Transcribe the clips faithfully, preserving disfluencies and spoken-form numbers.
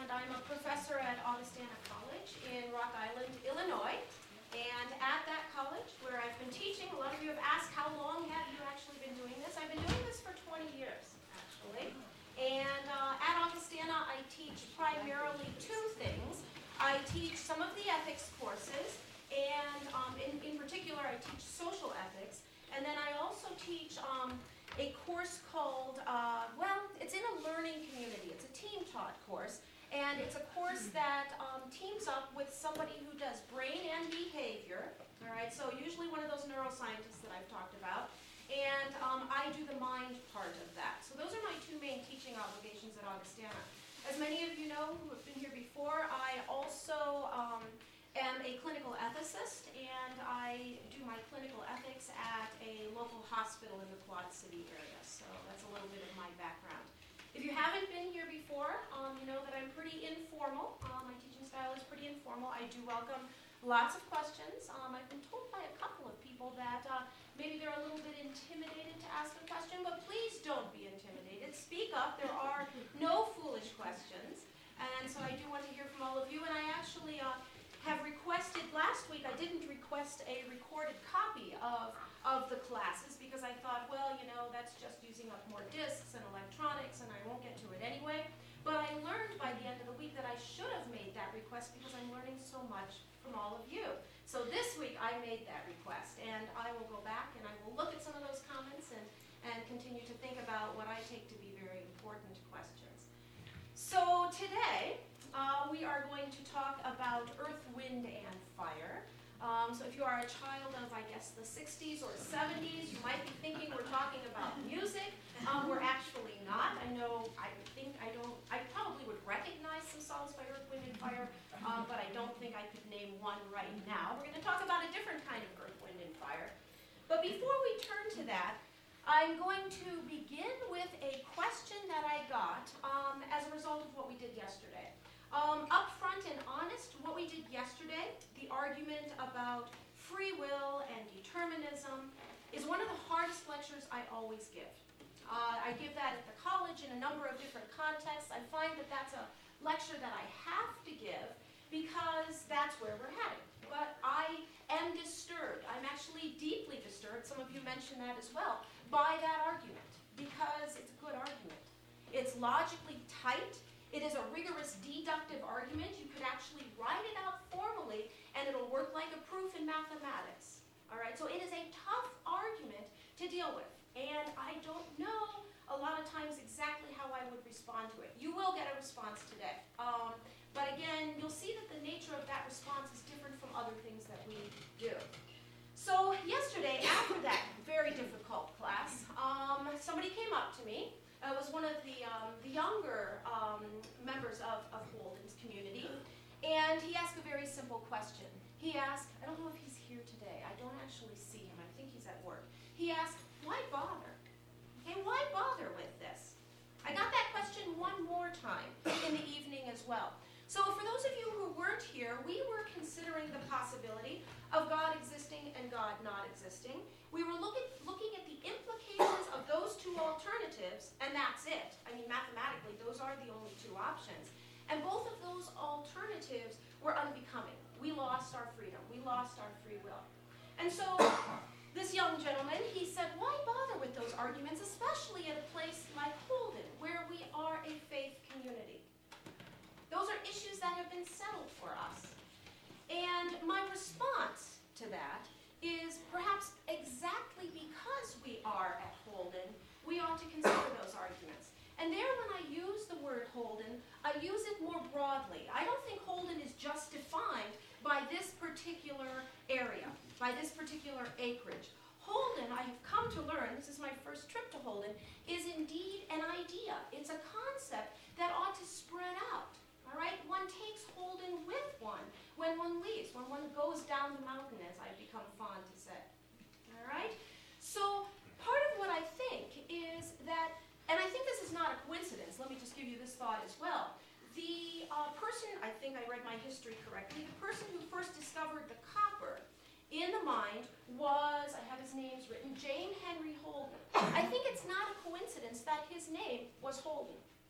and I'm a professor at Augustana College in Rock Island, Illinois. And at that college, where I've been teaching, a lot of you have asked, how long have you actually been doing this? I've been doing this for twenty years, actually. And uh, at Augustana, I teach primarily two things. I teach some of the ethics courses, and um, in, in particular, I teach social ethics. And then I also teach um, a course called, uh, well, it's in a learning community. It's a team-taught course. And it's a course that um, teams up with somebody who does brain and behavior, all right? So usually one of those neuroscientists that I've talked about. And um, I do the mind part of that. So those are my two main teaching obligations at Augustana. As many of you know who have been here before, I also um, am a clinical ethicist, and I do my clinical ethics at a local hospital in the Quad City area. So that's a little bit of my background. If you haven't been here before, um, you know that I'm pretty informal. Um, my teaching style is pretty informal. I do welcome lots of questions. Um, I've been told by a couple of people that uh, maybe they're a little bit intimidated to ask a question, but please don't be intimidated. Speak up. There are no foolish questions. And so I do want to hear from all of you. And I actually uh, have requested, last week I didn't request a recorded copy of of the classes because I thought, well, you know, that's just using up more discs and electronics and I won't get to it anyway. But I learned by the end of the week that I should have made that request because I'm learning so much from all of you. So this week I made that request, and I will go back and I will look at some of those comments and, and continue to think about what I take to be very important questions. So today uh, we are going to talk about earth, wind, and fire. Um, so if you are a child of, I guess, the sixties or seventies, you might be thinking we're talking about music. Um, we're actually not. I know, I think I don't, I probably would recognize some songs by Earth, Wind, and Fire, um, but I don't think I could name one right now. We're going to talk about a different kind of Earth, Wind, and Fire. But before we turn to that, I'm going to begin with a question that I got um, as a result of what we did yesterday. Um, upfront and honest, what we did yesterday, the argument about free will and determinism, is one of the hardest lectures I always give. Uh, I give that at the college in a number of different contexts. I find that that's a lecture that I have to give because that's where we're headed. But I am disturbed. I'm actually deeply disturbed, some of you mentioned that as well, by that argument because it's a good argument. It's logically tight. It is a rigorous deductive argument. You could actually write it out formally, and it'll work like a proof in mathematics. All right, so it is a tough argument to deal with, and I don't know a lot of times exactly how I would respond to it. You will get a response today, um, but again, you'll see that the nature of that response is different from other things that we do. So yesterday, after that very difficult class, um, somebody came up to me. It was one of the, um, the younger um, members of, of Holden's community, and he asked a very simple question. He asked, I don't know if he's here today. I don't actually see him. I think he's at work. He asked, why bother? Okay, why bother with this? I got that question one more time in the evening as well. So for those of you who weren't here, we were considering the possibility of God existing and God not existing. We were looking, looking at the implications of those two alternatives, and that's it. I mean, mathematically, those are the only two options. And both of those alternatives were unbecoming. We lost our freedom. We lost our free will. And so this young gentleman, he said, why bother with those arguments, especially at a place like Holden, where we are a faith community? Those are issues that have been settled for us. And my response to that is perhaps exactly because we are at Holden, we ought to consider those arguments. And there, when I use the word Holden, I use it more broadly. I don't think Holden is just defined by this particular area, by this particular acreage. Holden, I have come to learn, this is my first trip to Holden, is indeed an idea. It's a concept that ought to spread out. All right, one takes Holden with one when one leaves, when one goes down the mountain, as I've become fond to say. All right, so part of what I think is that, and I think this is not a coincidence, let me just give you this thought as well. The uh, person, I think I read my history correctly, the person who first discovered the copper in the mind was, I have his names written, James Henry Holden. I think it's not a coincidence that his name was Holden.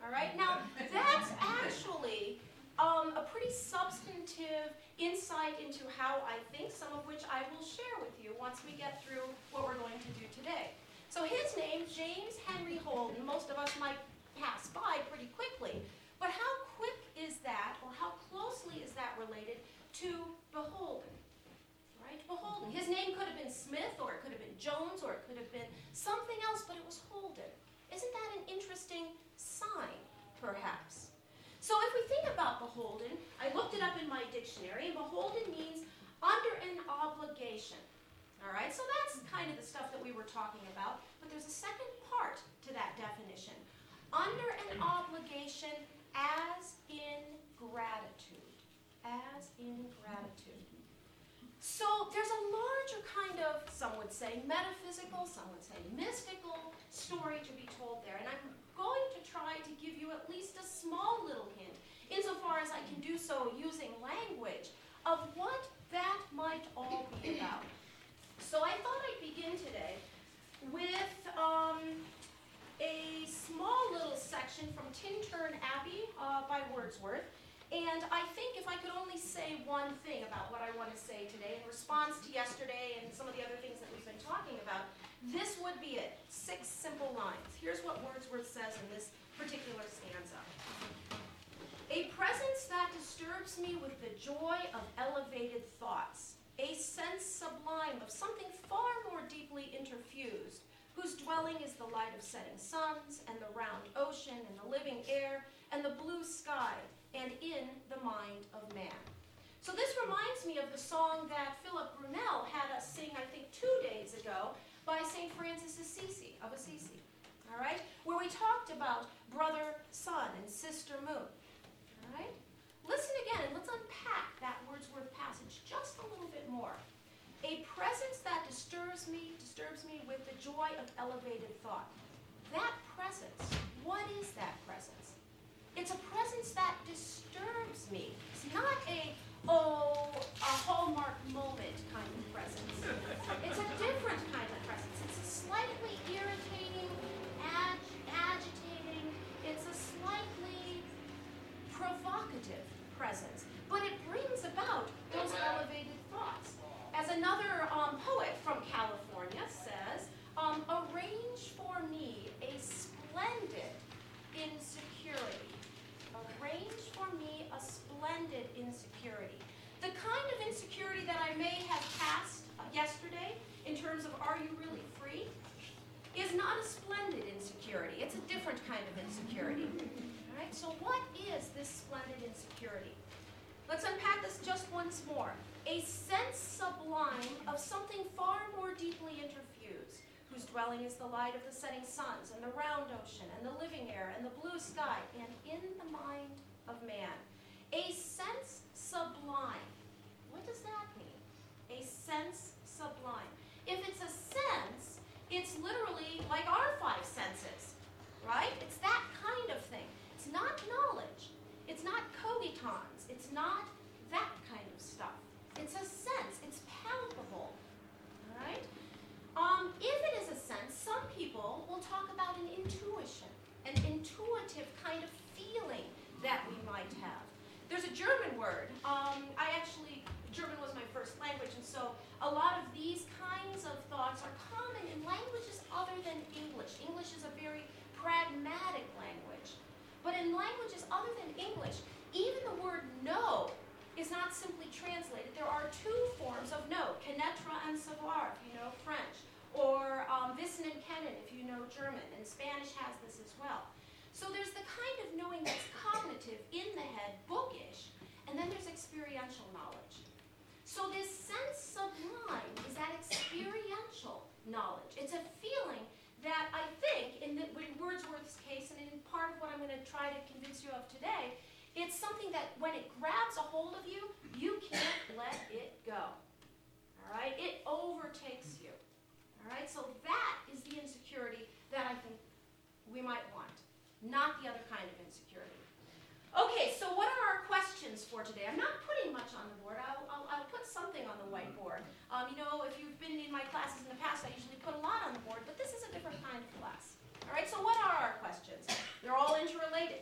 All right? Now, that's actually um, a pretty substantive insight into how I think, some of which I will share with you once we get through what we're going to do today. So his name, James Henry Holden, most of us might pass by pretty quickly, but how quick is that, or how closely is that related to beholden? Right? Beholden. His name could have been Smith, or it could have been Jones, or it could have been something else, but it was Holden. Isn't that an interesting sign, perhaps? So if we think about beholden, I looked it up in my dictionary, and beholden means under an obligation. All right, so that's kind of the stuff that we were talking about, but there's a second part to that definition. Under an obligation as in gratitude. As in gratitude. So there's a larger kind of, some would say metaphysical, some would say mystical story to be told there, and I'm going to try to give you at least a small little hint, insofar as I can do so using language, of what that might all be about. So I thought I'd begin today with um, a small little section from Tintern Abbey uh, by Wordsworth. And I think if I could only say one thing about what I want to say today in response to yesterday and some of the other things that we've been talking about, this would be it. Six simple lines. Here's what Wordsworth says in this particular stanza. A presence that disturbs me with the joy of elevated thoughts, a sense sublime of something far more deeply interfused, whose dwelling is the light of setting suns, and the round ocean, and the living air, and the blue sky, and in the mind of man. So this reminds me of the song that Philip Brunel had us sing, I think, two days ago, by Saint Francis Assisi, of Assisi, all right? Where we talked about brother, sun, and sister moon, all right? Listen again, and let's unpack that Wordsworth passage just a little bit more. A presence that disturbs me, disturbs me with the joy of elevated thought. That presence, what is that presence? It's a presence that disturbs me. It's not a, oh, a hallmark moment kind of presence. It's a different kind of presence. It's a slightly irritating, ag- agitating, it's a slightly provocative presence, but it brings about those elevated thoughts. As another um, poet from California says, um, arrange for me a splendid insecurity. Arrange for me a splendid insecurity. The kind of insecurity that I may have passed uh, yesterday, in terms of are you really free, is not a splendid insecurity. It's a different kind of insecurity. All right, so what is this splendid insecurity? Let's unpack this just once more. A sense sublime of something far more deeply interfused, whose dwelling is the light of the setting suns, and the round ocean, and the living air, and the blue sky, and in the mind of man. A sense sublime. What does that mean? A sense sublime. If it's a sense, it's literally like our five senses, right? It's that kind of thing. It's not knowledge. It's not cogitans. It's not that kind of stuff. It's a sense. It's palpable, all right? Um, if it is a sense, some people will talk about an intuition, an intuitive kind of feeling that we might have. There's a German word. Um, I actually, German was my first language, and so a lot of these kinds of thoughts are common in languages other than English. English is a very pragmatic language. But in languages other than English, even the word no is not simply translated. There are two forms of no, connaître and savoir, if you know French, or um, wissen and kennen, if you know German, and Spanish has this as well. So there's the kind of knowing that's cognitive, in the head, bookish, and then there's experiential knowledge. So this sense sublime is that experiential knowledge. It's a feeling that I think, in, the, in Wordsworth's case, and in part of what I'm going to try to convince you of today, it's something that when it grabs a hold of you, you can't let it go. All right? It overtakes you. All right? So that is the insecurity that I think we might want, not the other kind of insecurity. Okay, so what are our questions for today? I'm not putting much on the board. I'll, I'll, I'll put something on the whiteboard. Um, you know, if you've been in my classes in the past, I usually put a lot on the board, but this is a different kind of class. All right, so what are our questions? They're all interrelated.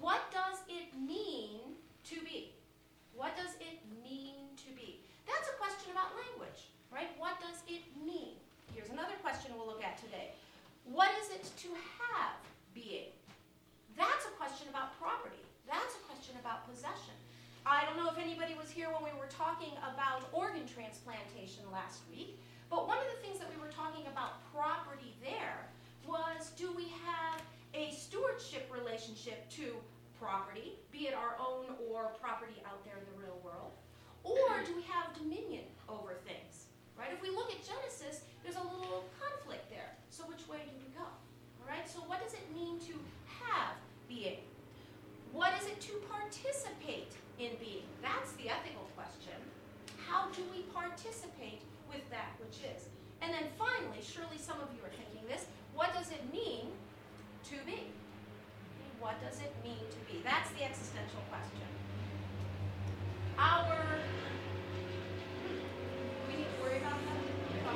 What does it mean to be? What does it mean to be? That's a question about language, right? What does it mean? Here's another question we'll look at today. What is it to have being? That's a question about property. That's a question about possession. I don't know if anybody was here when we were talking about organ transplantation last week, but one of the things that we were talking about property there was, do we have a stewardship relationship to property, be it our own or property out there in the real world, or do we have dominion over things, right? If we look at Genesis, there's a little conflict there. So which way do we go? All right, so what does it mean to have being? What is it to participate in being? That's the ethical question. How do we participate with that which is? And then finally, surely some of you are thinking this, what does it mean to be? What does it mean to be? That's the existential question. Our, do we need to worry about that?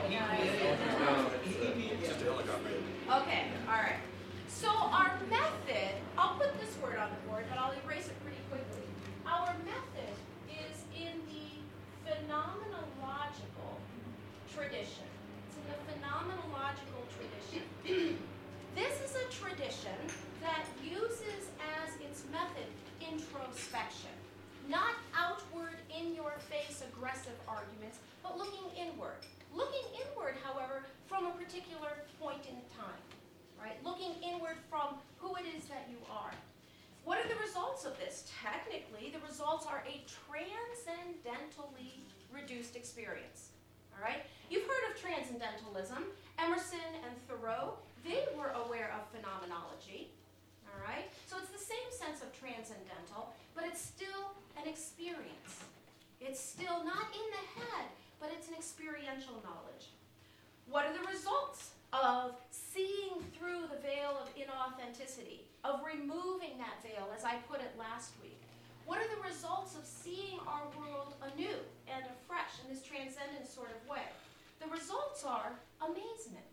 Okay, all right. So our method, I'll put this word on the board, but I'll erase it pretty quickly. Our method is in the phenomenological tradition. It's in the phenomenological tradition. This is a tradition that uses as its method introspection. Not outward, in-your-face, aggressive arguments, but looking inward. Looking inward, however, from a particular point in time, right? Looking inward from who it is that you are. What are the results of this? Technically, the results are a transcendentally reduced experience, all right? You've heard of transcendentalism. Emerson and Thoreau, they were aware of phenomenology, all right? So it's the same sense of transcendental, but it's still an experience. It's still not in the head, but it's an experiential knowledge. What are the results of seeing through the veil of inauthenticity, of removing that veil, as I put it last week? What are the results of seeing our world anew and afresh in this transcendent sort of way? The results are amazement.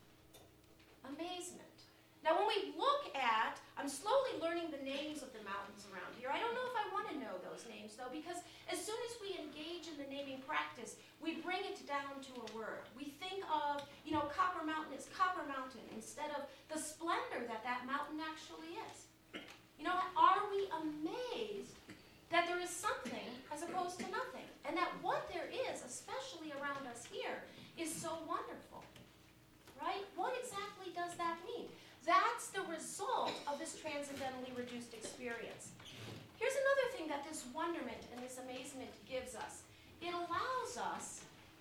Amazement. Now when we look at, I'm slowly learning the names of the mountains around here. I don't know if I want to know those names though, because as soon as we engage in the naming practice, we bring it down to a word. We think of, you know, Copper Mountain is Copper Mountain instead of the splendor that that mountain actually is. You know, are we amazed that there is something as opposed to nothing? And that what there is, especially around us here, is so wonderful, right? What exactly does that mean? That's the result of this transcendentally reduced experience. Here's another thing that this wonderment and this amazement gives us. It allows us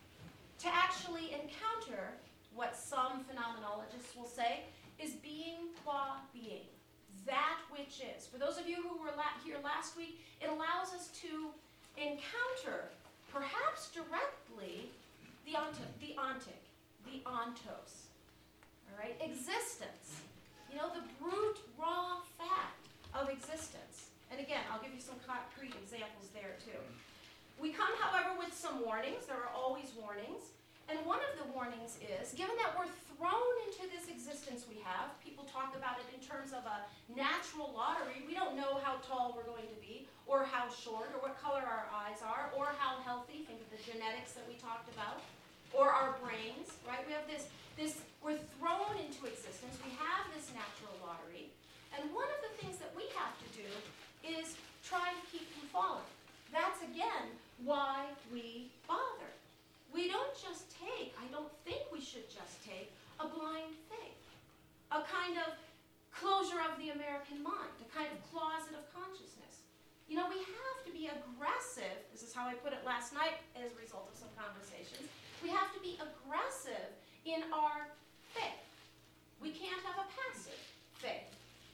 to actually encounter what some phenomenologists will say is being qua being, that which is. For those of you who were la- here last week, it allows us to encounter, perhaps directly, the, ont- the ontic, the ontos, all right, existence. You know, the brute, raw fact of existence. And again, I'll give you some concrete examples there too. We come, however, with some warnings. There are always warnings. And one of the warnings is, given that we're thrown into this existence we have, people talk about it in terms of a natural lottery. We don't know how tall we're going to be, or how short, or what color our eyes are, or how healthy. Think of the genetics that we talked about, or our brains, right? We have this, this, we're thrown into existence. We have this natural lottery. And one of the things that we have to do is try to keep from falling. That's, again, why we bother. We don't just take, I don't think we should just take, a blind faith, a kind of closure of the American mind, a kind of closet of consciousness. You know, we have to be aggressive, this is how I put it last night as a result of some conversations, we have to be aggressive in our faith. We can't have a passive faith,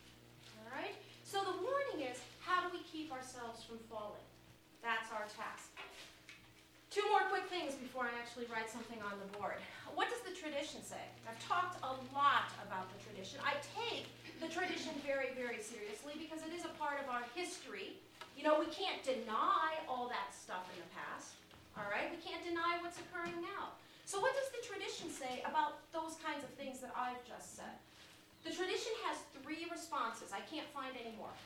all right? So the warning is, how do we keep ourselves from falling? That's our task. Two more quick things before I actually write something on the board. What does the tradition say? I've talked a lot about the tradition. I take the tradition very, very seriously because it is a part of our history. You know, we can't deny all that stuff in the past, all right? We can't deny what's occurring now. So what does the tradition say about those kinds of things that I've just said? The tradition has three responses. I can't find any more, all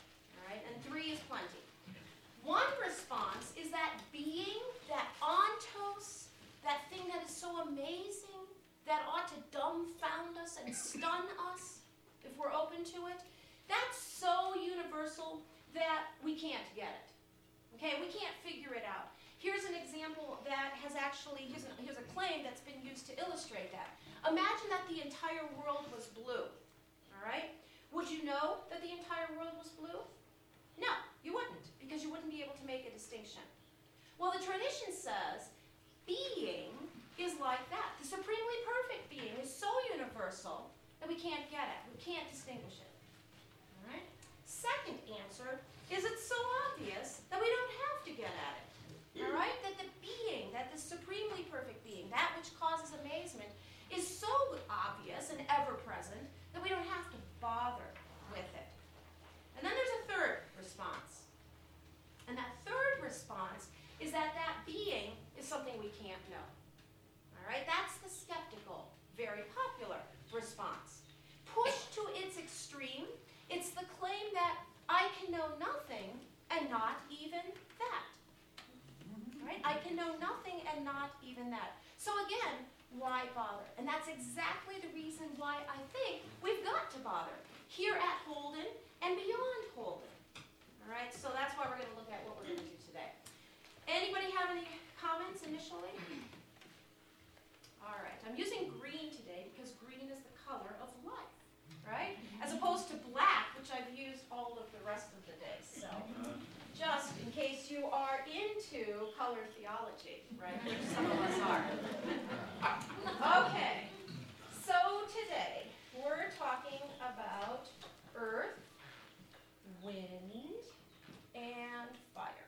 right? And three is plenty. One response is that being, that ontos, that thing that is so amazing, that ought to dumbfound us and stun us if we're open to it. That's so universal that we can't get it. Okay, we can't figure it out. Here's an example that has actually, here's a, here's a claim that's been used to illustrate that. Imagine that the entire world was blue, all right? Would you know that the entire world was blue? No, you wouldn't, because you wouldn't be able to make a distinction. Well, the tradition says being is like that. The supremely perfect being is so universal that we can't get it. We can't distinguish it. All right? Second answer is it's so obvious that we don't have to get at it. All right? That the being, that the supremely perfect being, that which causes amazement, is so obvious and ever-present that we don't have to bother with it. And then there's a third response. And that third response is that that being is something we can't know. All right? That's the skeptical, very popular response. Pushed to its extreme, it's the claim that I can know nothing and not even that. Right? I can know nothing and not even that. So again, why bother? And that's exactly the reason why I think we've got to bother here at Holden and beyond Holden. All right? So that's why we're going to look at what we're going to do today. Anybody have any comments initially? All right. I'm using green today because green is the color of life, right? As opposed to black, which I've used all of the rest of the day. So just in case you are into color theology, right, which some of us are. Okay, so today we're talking about earth, wind, and fire.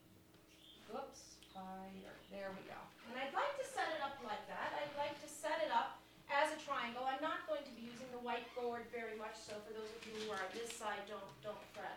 Oops, fire. There we go. And I'd like to set it up like that. I'd like to set it up as a triangle. I'm not going to be using the whiteboard very much, so for those of you who are on this side, don't, don't fret.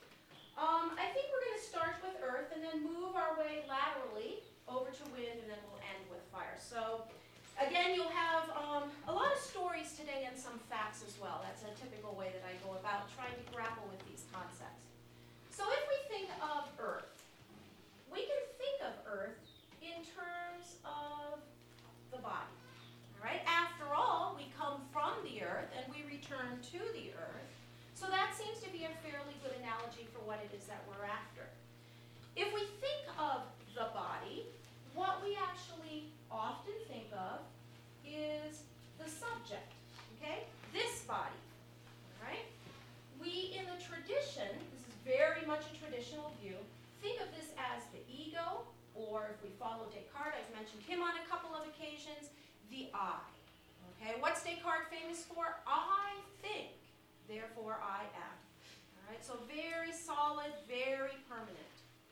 Um, I think we're going to start with earth and then move our way laterally over to wind, and then we'll end with fire. So again, you'll have um, a lot of stories today and some facts as well. That's a typical way that I go about trying to grapple with these concepts. So if we think of earth, we can think of earth in terms of the body. All right? After all, we come from the earth and we return to the earth. So that seems to be a fairly good analogy for what it is that we're after. If we think of the body, what we actually often think of is the subject, okay? This body, all right? We, in the tradition, this is very much a traditional view, think of this as the ego, or if we follow Descartes, I've mentioned him on a couple of occasions, the I. Okay, what's Descartes famous for? I think. Therefore, I am. All right, so very solid, very permanent.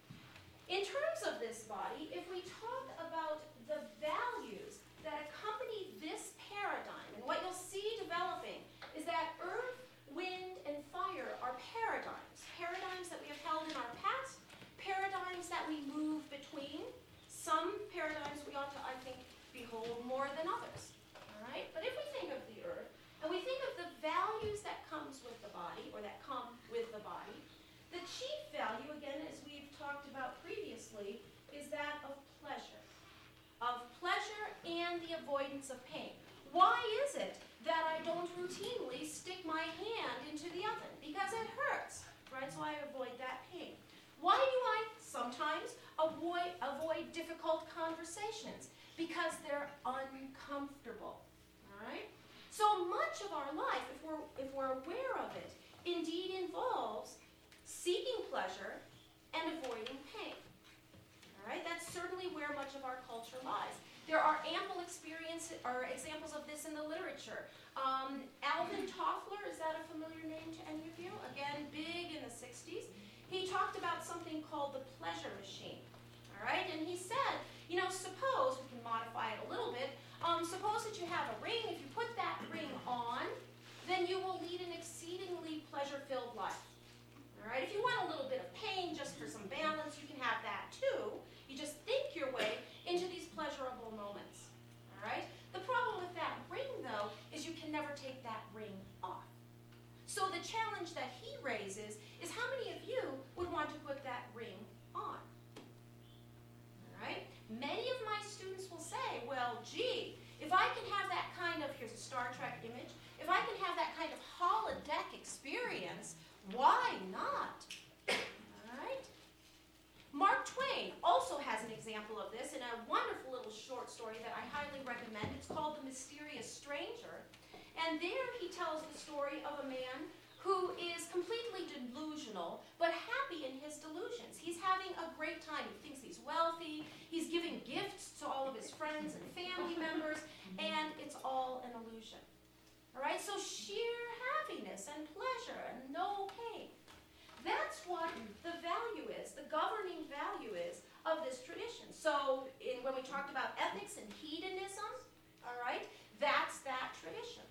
In terms of this body, if we talk about the values that accompany this paradigm, and what you'll see developing is that earth, wind, and fire are paradigms. Paradigms that we have held in our past, paradigms that we move between. Some paradigms we ought to, I think, behold more than others. All right, but if we think of the earth, and we think of the values that comes with the body, or that come with the body, the chief value, again, as we've talked about previously, is that of pleasure. Of pleasure and the avoidance of pain. Why is it that I don't routinely stick my hand into the oven? Because it hurts, right? So I avoid that pain. Why do I sometimes avoid, avoid difficult conversations? Because they're uncomfortable, all right? So much of our life, if we're, if we're aware of it, indeed involves seeking pleasure and avoiding pain. All right, that's certainly where much of our culture lies. There are ample experience or examples of this in the literature. Um, Alvin Toffler, is that a familiar name to any of you? Again, big in the sixties. He talked about something called the pleasure machine. All right, and he said, you know, suppose, we can modify it a little bit, Um, suppose that you have a ring. If you put that ring on, then you will lead an exceedingly pleasure-filled life. All right? If you want a little bit of pain just for some balance, you can have that too. You just think your way into these pleasurable moments. All right? The problem with that ring, though, is you can never take that ring off. So the challenge that he raises is how many of you would want to put that ring on? All right? Many of my students will say, well, gee, if I can have that kind of, here's a Star Trek image, if I can have that kind of holodeck experience, why not? All right? Mark Twain also has an example of this in a wonderful little short story that I highly recommend. It's called The Mysterious Stranger. And there he tells the story of a man who is completely delusional, but happy in his delusions. He's having a great time. He thinks he's wealthy. He's giving gifts to all of his friends and family members, and it's all an illusion. All right? So sheer happiness and pleasure and no pain. That's what the value is, the governing value is of this tradition. So in, when we talked about ethics and hedonism, all right, that's that tradition.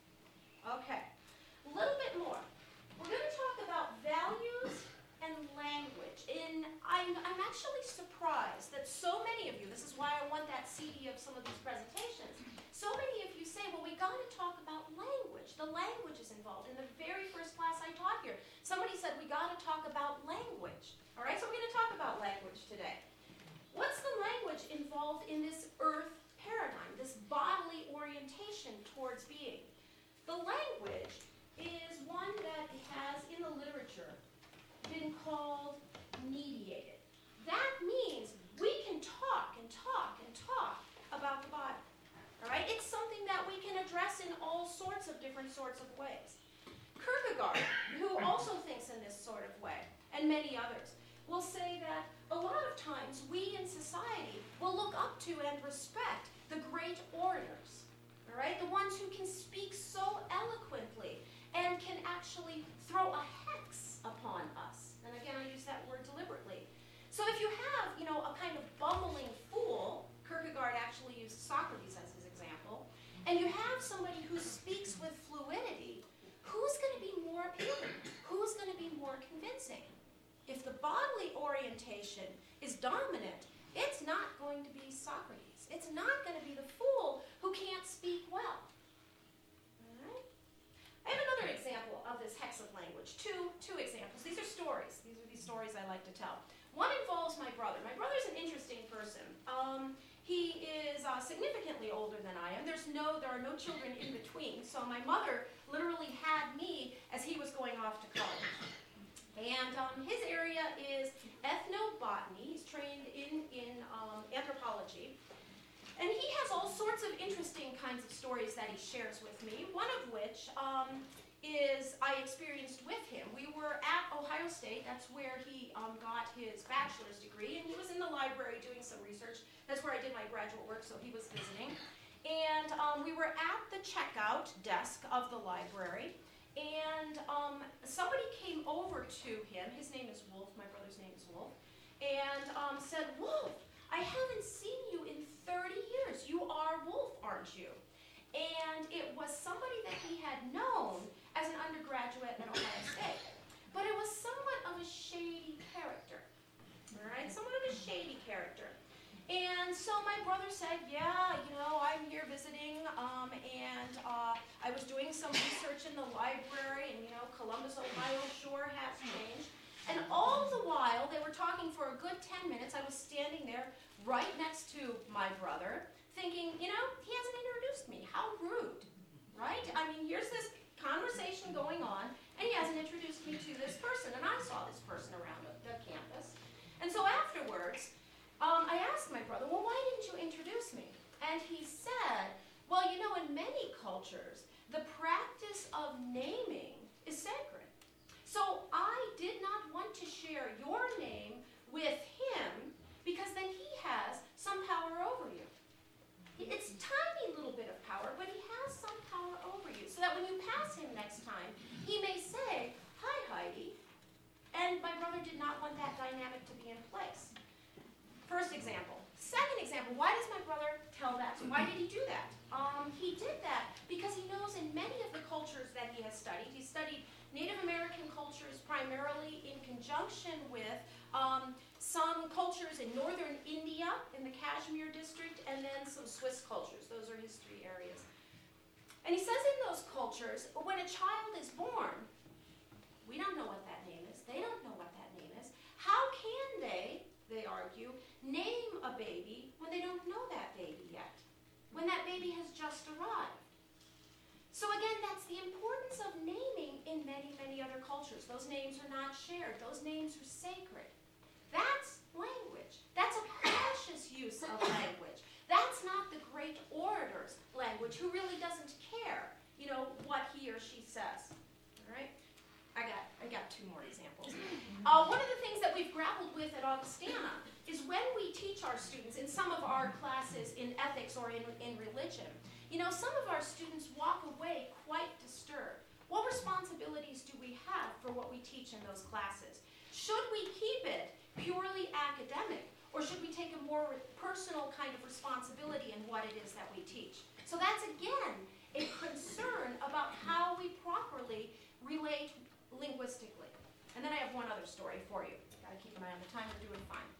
Okay, a little bit more. We're going to talk about values and language. And I'm, I'm actually surprised that so many of you, this is why I want that C D of some of these presentations, so many of you say, well, we got to talk about language. The language is involved. In the very first class I taught here, somebody said we got to talk about language. All right, so we're going to talk about language today. What's the language involved in this earth paradigm, this bodily orientation towards being? The language is one that has, in the literature, been called mediated. That means we can talk and talk and talk about the body. All right? It's something that we can address in all sorts of different sorts of ways. Kierkegaard, who also thinks in this sort of way, and many others, will say that a lot of times we in society will look up to and respect the great orators, all right? The ones who can speak so eloquently and can actually throw a hex upon us. And again, I use that word deliberately. So if you have, you know, a kind of bumbling fool, Kierkegaard actually used Socrates as his example, and you have somebody who speaks with fluidity, who's going to be more appealing? Who's going to be more convincing? If the bodily orientation is dominant, it's not going to be Socrates. It's not going to be the fool who can't speak well. All right? I have another example of this hex of language. Two, two examples. These are stories. These are these stories I like to tell. One involves my brother. My brother's an interesting person. Um, he is uh, significantly older than I am. There's no, there are no children in between. So my mother literally had me as he was going off to college. And um, his area is ethnobotany. He's trained in, in um, anthropology. And he has all sorts of interesting kinds of stories that he shares with me, one of which um, is I experienced with him. We were at Ohio State. That's where he um, got his bachelor's degree. And he was in the library doing some research. That's where I did my graduate work, so he was visiting. And um, we were at the checkout desk of the library. And um, somebody came over to him. His name is Wolf. My brother's name is Wolf. And um, said, Wolf, I haven't seen you in thirty years. You are Wolf, aren't you? And it was somebody that he had known as an undergraduate at Ohio State. But it was somewhat of a shady character. All right? Somewhat of a shady character. And so my brother said, yeah, you know, I'm here visiting, um, and uh, I was doing some research in the library, and, you know, Columbus, Ohio sure has changed. And all the while, they were talking for a good ten minutes. I was standing there right next to my brother, thinking, you know, he hasn't introduced me. How rude, right? I mean, here's this conversation going on, and he hasn't introduced me to this person, and I saw this person around the, the campus. And so afterwards, Um, I asked my brother, well, why didn't you introduce me? And he said, well, you know, in many cultures, the practice of naming is sacred. So I did not want to share your name with him because then he has some power over you. It's a tiny little bit of power, but he has some power over you. So that when you pass him next time, he may say, hi, Heidi. And my brother did not want that dynamic to be in place. First example. Second example, why does my brother tell that? Why did he do that? Um, he did that because he knows in many of the cultures that he has studied, he studied Native American cultures primarily in conjunction with um, some cultures in northern India, in the Kashmir district, and then some Swiss cultures. Those are his three areas. And he says in those cultures, when a child is born, we don't know what that name is. They baby when they don't know that baby yet, when that baby has just arrived. So again, that's the importance of naming in many, many other cultures. Those names are not shared. Those names are sacred. That's language. That's a precious use of language. That's not the great orator's language who really doesn't care, you know, what he or she says. All right? I got, I got two more examples. Uh, one of the things that we've grappled with at Augustana is when we teach our students in some of our classes in ethics or in, in religion, you know, some of our students walk away quite disturbed. What responsibilities do we have for what we teach in those classes? Should we keep it purely academic, or should we take a more personal kind of responsibility in what it is that we teach? So that's, again, a concern about how we properly relate linguistically. And then I have one other story for you. Got to keep an eye on the time. We're doing fine.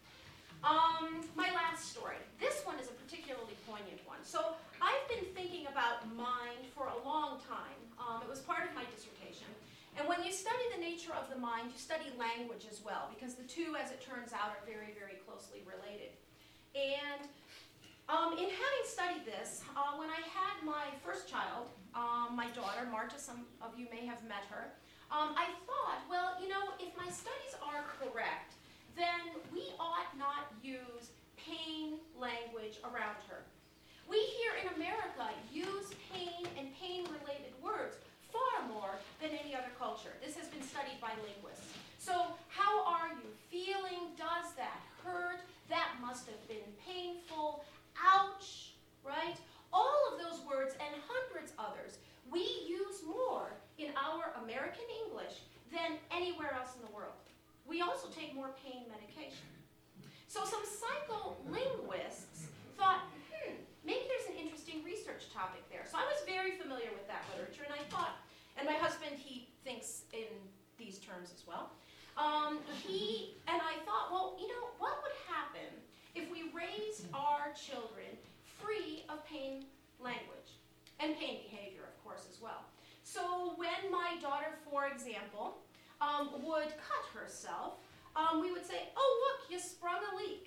Um, my last story. This one is a particularly poignant one. So I've been thinking about mind for a long time. Um, it was part of my dissertation. And when you study the nature of the mind, you study language as well, because the two, as it turns out, are very, very closely related. And um, in having studied this, uh, when I had my first child, um, my daughter, Marta, some of you may have met her, um, I thought, well, you know, if my studies are correct, then we ought not use pain language around her. We here in America use pain and pain-related words far more than any other culture. This has been studied by linguists. So how are you feeling? Does that hurt? That must have been painful. Ouch, right? All of those words and hundreds others we use more in our American English than anywhere else in the world. We also take more pain medication. So some psycholinguists thought, hmm, maybe there's an interesting research topic there. So I was very familiar with that literature, and I thought, and my husband, he thinks in these terms as well. Um, he, and I thought, well, you know, what would happen if we raised our children free of pain language and pain behavior, of course, as well? So when my daughter, for example, um, would cut herself, um, we would say, oh, look, you sprung a leak.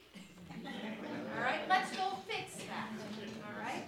All right, let's go fix that. All right?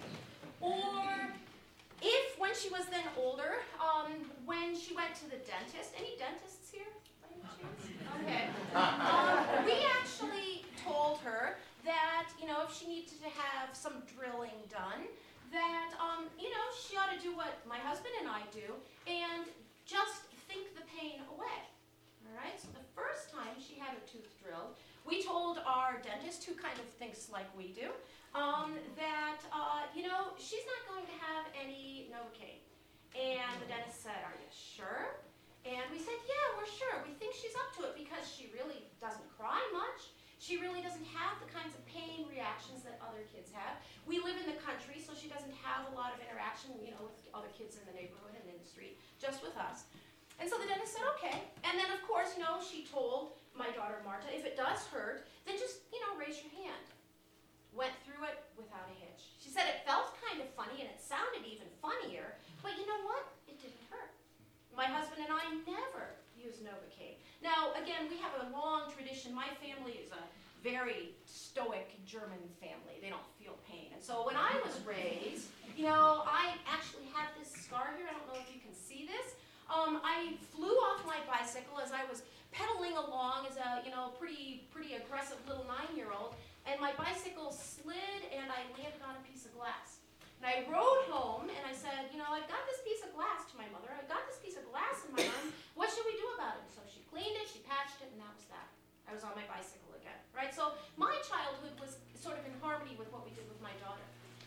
Or if, when she was then older, um, when she went to the dentist, any dentists here? By any chance? Okay. Um, we actually told her that, you know, if she needed to have some drilling done, that, um, you know, she ought to do what my husband and I do and just think the pain away. All right? So the first time she had her tooth drilled, we told our dentist, who kind of thinks like we do, um, that, uh, you know, she's not going to have any Novocaine. And the dentist said, are you sure? And we said, yeah, we're sure. We think she's up to it because she really doesn't cry much. She really doesn't have the kinds of pain reactions that other kids have. We live in the country, so she doesn't have a lot of interaction, you know, with other kids in the neighborhood and in the street, just with us. And so the dentist said, okay. And then, of course, you know, she told my daughter, Marta, if it does hurt, then just, you know, raise your hand. Went through it without a hitch. She said it felt kind of funny, and it sounded even funnier, but you know what? It didn't hurt. My husband and I never use Novocaine. Now, again, we have a long tradition. My family is a very stoic German family. They don't feel pain. And so when I was raised, you know, I actually have this scar here. I don't know if you can see this. Um, I flew off my bicycle as I was pedaling along as a, you know, pretty, pretty aggressive little nine-year-old, and my bicycle slid and I landed on a piece of glass. And I rode home and I said, you know, I've got this piece of glass to my mother. I've got this piece of glass in my arm. What should we do about it? So she cleaned it, she patched it, and that was that. I was on my bicycle again, right? So my childhood was sort of in harmony with what we did with my daughter.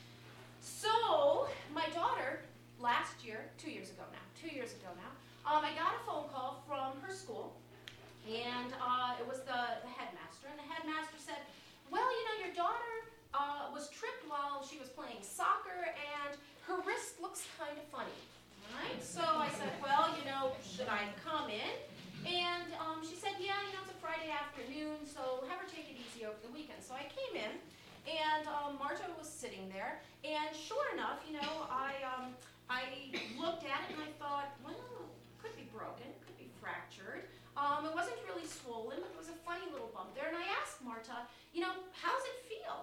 So my daughter, last year, two years ago now, two years ago now, um, I got a phone call from her school, and uh, it was the, the headmaster, and the headmaster said, well, you know, your daughter uh, was tripped while she was playing soccer, and her wrist looks kind of funny, right? So I said, well, you know, should I come in? And um, she said, yeah, you know, it's a Friday afternoon, so have her take it easy over the weekend. So I came in, and um, Marta was sitting there, and sure enough, you know, I, um, I looked at it and I thought, well, could be broken, could be fractured. Um, it wasn't really swollen, but it was a funny little bump there. And I asked Marta, you know, how's it feel?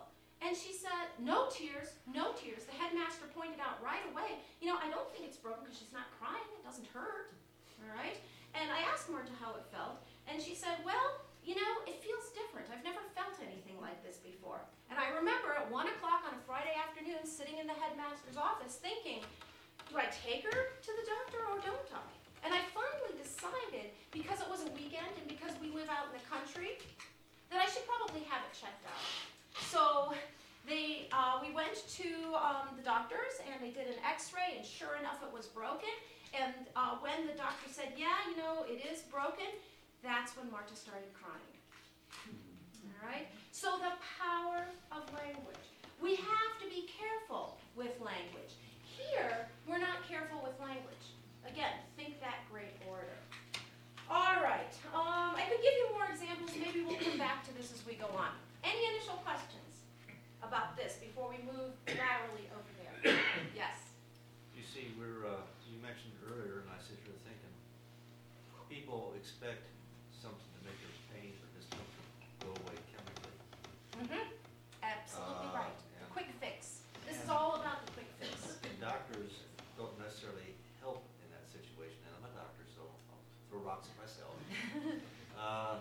And she said, no tears, no tears. The headmaster pointed out right away, you know, I don't think it's broken because she's not crying. It doesn't hurt, all right? And I asked Marta how it felt, and she said, well, you know, it feels different. I've never felt anything like this before. And I remember at one o'clock on a Friday afternoon sitting in the headmaster's office thinking, do I take her to the doctor or don't I? And I finally decided, because it was a weekend and because we live out in the country, that I should probably have it checked out. So they, uh, we went to um, the doctors and they did an x-ray, and sure enough it was broken. And uh, when the doctor said, yeah, you know, it is broken, that's when Marta started crying. All right? So the power of language. We have to be careful with language. Here, we're not careful with language. Again, think that great order. All right. Um, I could give you more examples. Maybe we'll come back to this as we go on. Any initial questions about this before we move laterally over there? Yes? You see, we're, uh, you mentioned earlier, and I sit here thinking, people expect something to make their pain or discomfort go away chemically. Mm-hmm. Absolutely Uh, right. and- Quick fix. This is all about the quick fix. And doctors don't necessarily help in that situation, and I'm a doctor, so I'll throw rocks at myself. Uh,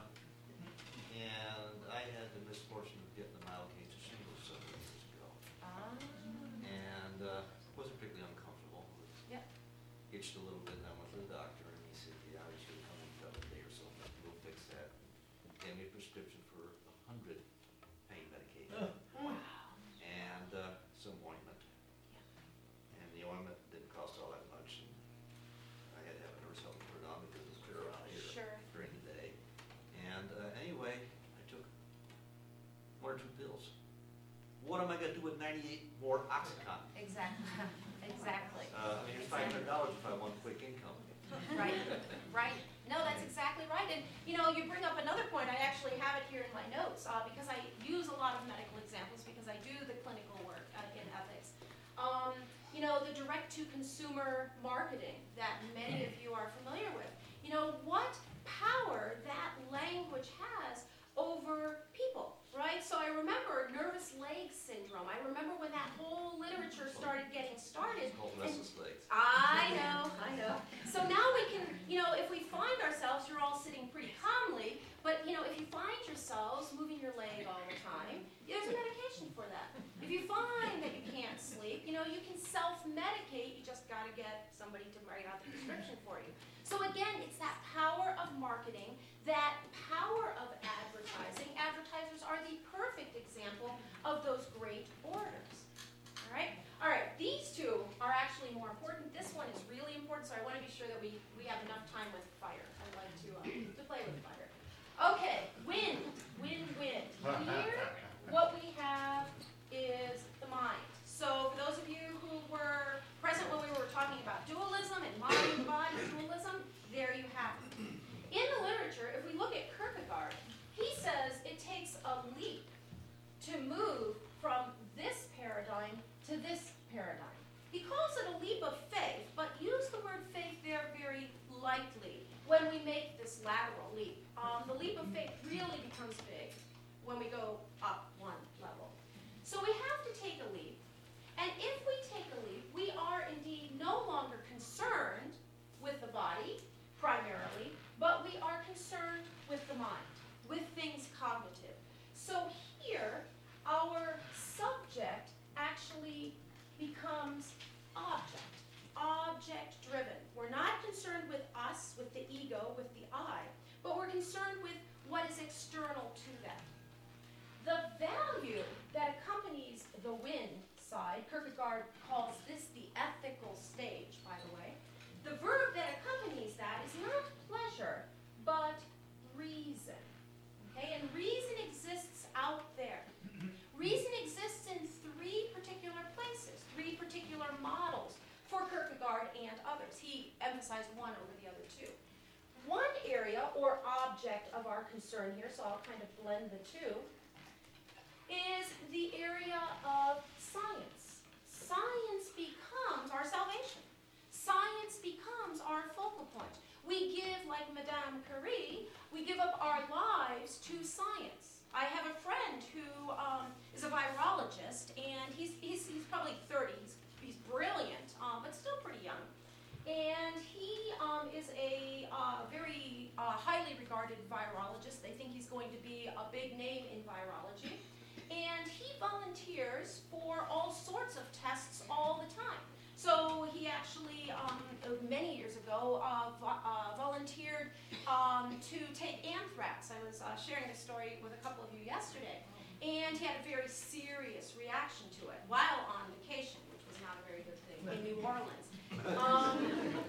and I had the misfortune of getting a mild case of shingles several years ago. Ah. And uh, wasn't particularly uncomfortable. Yep. Itched a little bit, and I went to the doctor, and he said, yeah, you should come in a day or so, we'll fix that. Gave me a prescription for a hundred pain medication. Wow. And uh, some ointment. And the ointment didn't cost all that much. And I had to have a nurse help me put it on because it was clear around here Sure. during the day. And uh, anyway, I took one or two pills. What am I going to do with ninety-eight more Oxycontin? Exactly. Exactly. Uh, I mean, it's five hundred dollars if I want quick income. Right, right. No, that's exactly right. And, you know, you bring up another point. I actually have it here in my notes uh, because I use a lot of medical examples because I do the clinical work uh, in ethics. Um, you know, the direct-to-consumer marketing that many of you are familiar with. You know, what power that language has over people, right? So I remember nervous leg syndrome. I remember when that whole literature started getting started. It's called restless legs. I know, I know. So now we can, you know, if we find ourselves, you're all sitting pretty calmly, but, you know, if you find yourselves moving your leg all the time, there's a medication for that. If you find that you can't sleep, you know, you can self-medicate. You just got to get somebody to write out the prescription for you. So again, it's that power of marketing, that power of advertising. Advertisers are the perfect example of those great orders. All right? All right, these two are actually more important. This one is really important, so I want to be sure that we, we have enough time with fire. I like to, uh, to play with fire. Okay, wind, wind, wind. Here, what we have is the mind. So for those of you who were present when we were talking about dualism and mind-body dualism, there you have it. In the literature, if we look at Kierkegaard, he says it takes a leap to move from this paradigm to this paradigm. He calls it a leap of faith, but use the word faith there very lightly when we make this lateral leap. Um, the leap of faith really becomes big when we go up one level. So we have to take a leap, and if we take a leap, we are indeed no longer concerned with the body, primarily, but we are concerned with the mind, with things cognitive. So here, our subject actually becomes object, object-driven. We're not concerned with us, with the ego, with the I, but we're concerned with what is external to that. The value that accompanies the wind side, Kierkegaard calls this the ethical stage, by the way. The verb that accompanies that is not pleasure, but reason. Okay, and reason exists out there. Reason exists in three particular places, three particular models for Kierkegaard and others. He emphasized one over the other two. One area or object of our concern here, so I'll kind of blend the two, is the area of science. Science becomes our salvation. Science becomes our focal point. We give, like Madame Curie, we give up our lives to science. I have a friend who um, is a a virologist, and he's, he's, he's probably thirty. He's, he's brilliant, um, but still pretty young. And he um, is a uh, very uh, highly regarded virologist. They think he's going to be a big name in virology. And he volunteers for all sorts of tests all the time. So he actually, um, many years ago, uh, vo- uh, volunteered um, to take anthrax. I was uh, sharing this story with a couple of you yesterday. And he had a very serious reaction to it while on vacation, which was not a very good thing, in New Orleans. Um,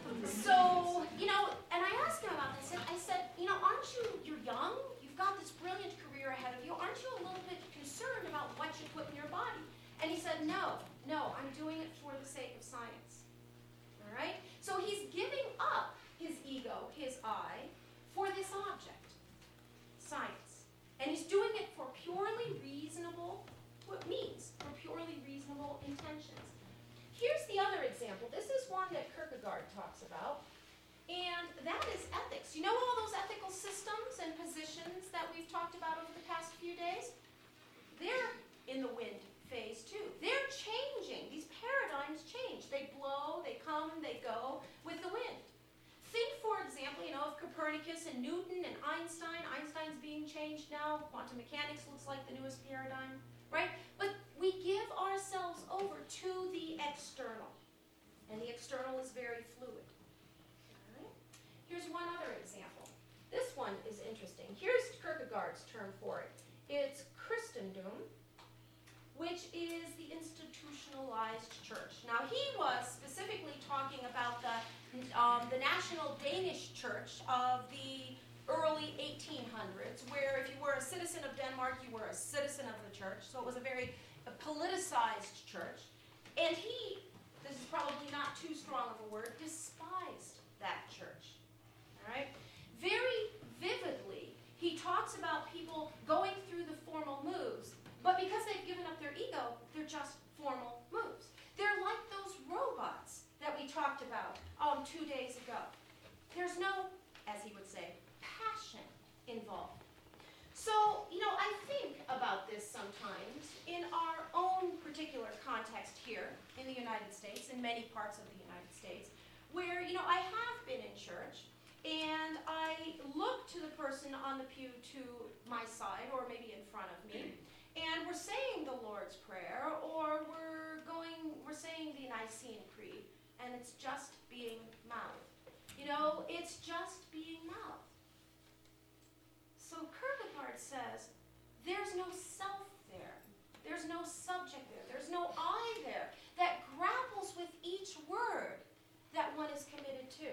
so, you know, and I asked him about this, and I said, you know, aren't you, you're young, you've got this brilliant career ahead of you, aren't you a little bit concerned about what you put in your body? And he said, no, no, I'm doing it for the sake of science. All right? So he's giving up his ego, his I, for this object, science. And he's doing it for purely reasonable what means, for purely reasonable intentions. Here's the other example. This is one that Kierkegaard talks about, and that is ethics. You know all those ethical systems and positions that we've talked about over the past few days? They're in the wind phase too. They're changing. These paradigms change. They blow, they come, they go with the wind. Think, for example, you know, of Copernicus and Newton and Einstein. Einstein's being changed now. Quantum mechanics looks like the newest paradigm, right? But we give ourselves over to the external, and the external is very fluid. All right? Here's one other example. This one is interesting. Here's Kierkegaard's term for it. It's Christendom, which is the institutionalized church. Now, he was specifically talking about the, um, the National Danish Church of the early eighteen hundreds, where if you were a citizen of Denmark, you were a citizen of the church. So it was a very a politicized church. And he, this is probably not too strong of a word, despised that church. All right? Very vividly, he talks about people going through the formal moves, but because they've given up their ego, they're just formal moves. They're like those robots that we talked about um, two days ago. There's no, as he would say, passion involved. So, you know, I think about this sometimes in our own particular context here in the United States, in many parts of the United States, where, you know, I have been in church, and I look to the person on the pew to my side, or maybe in front of me, and we're saying the Lord's Prayer, or we're going, we're saying the Nicene Creed, and it's just being mouthed. You know, it's just being mouthed. So Kierkegaard says, there's no self there. There's no subject there. There's no I there that grapples with each word that one is committed to.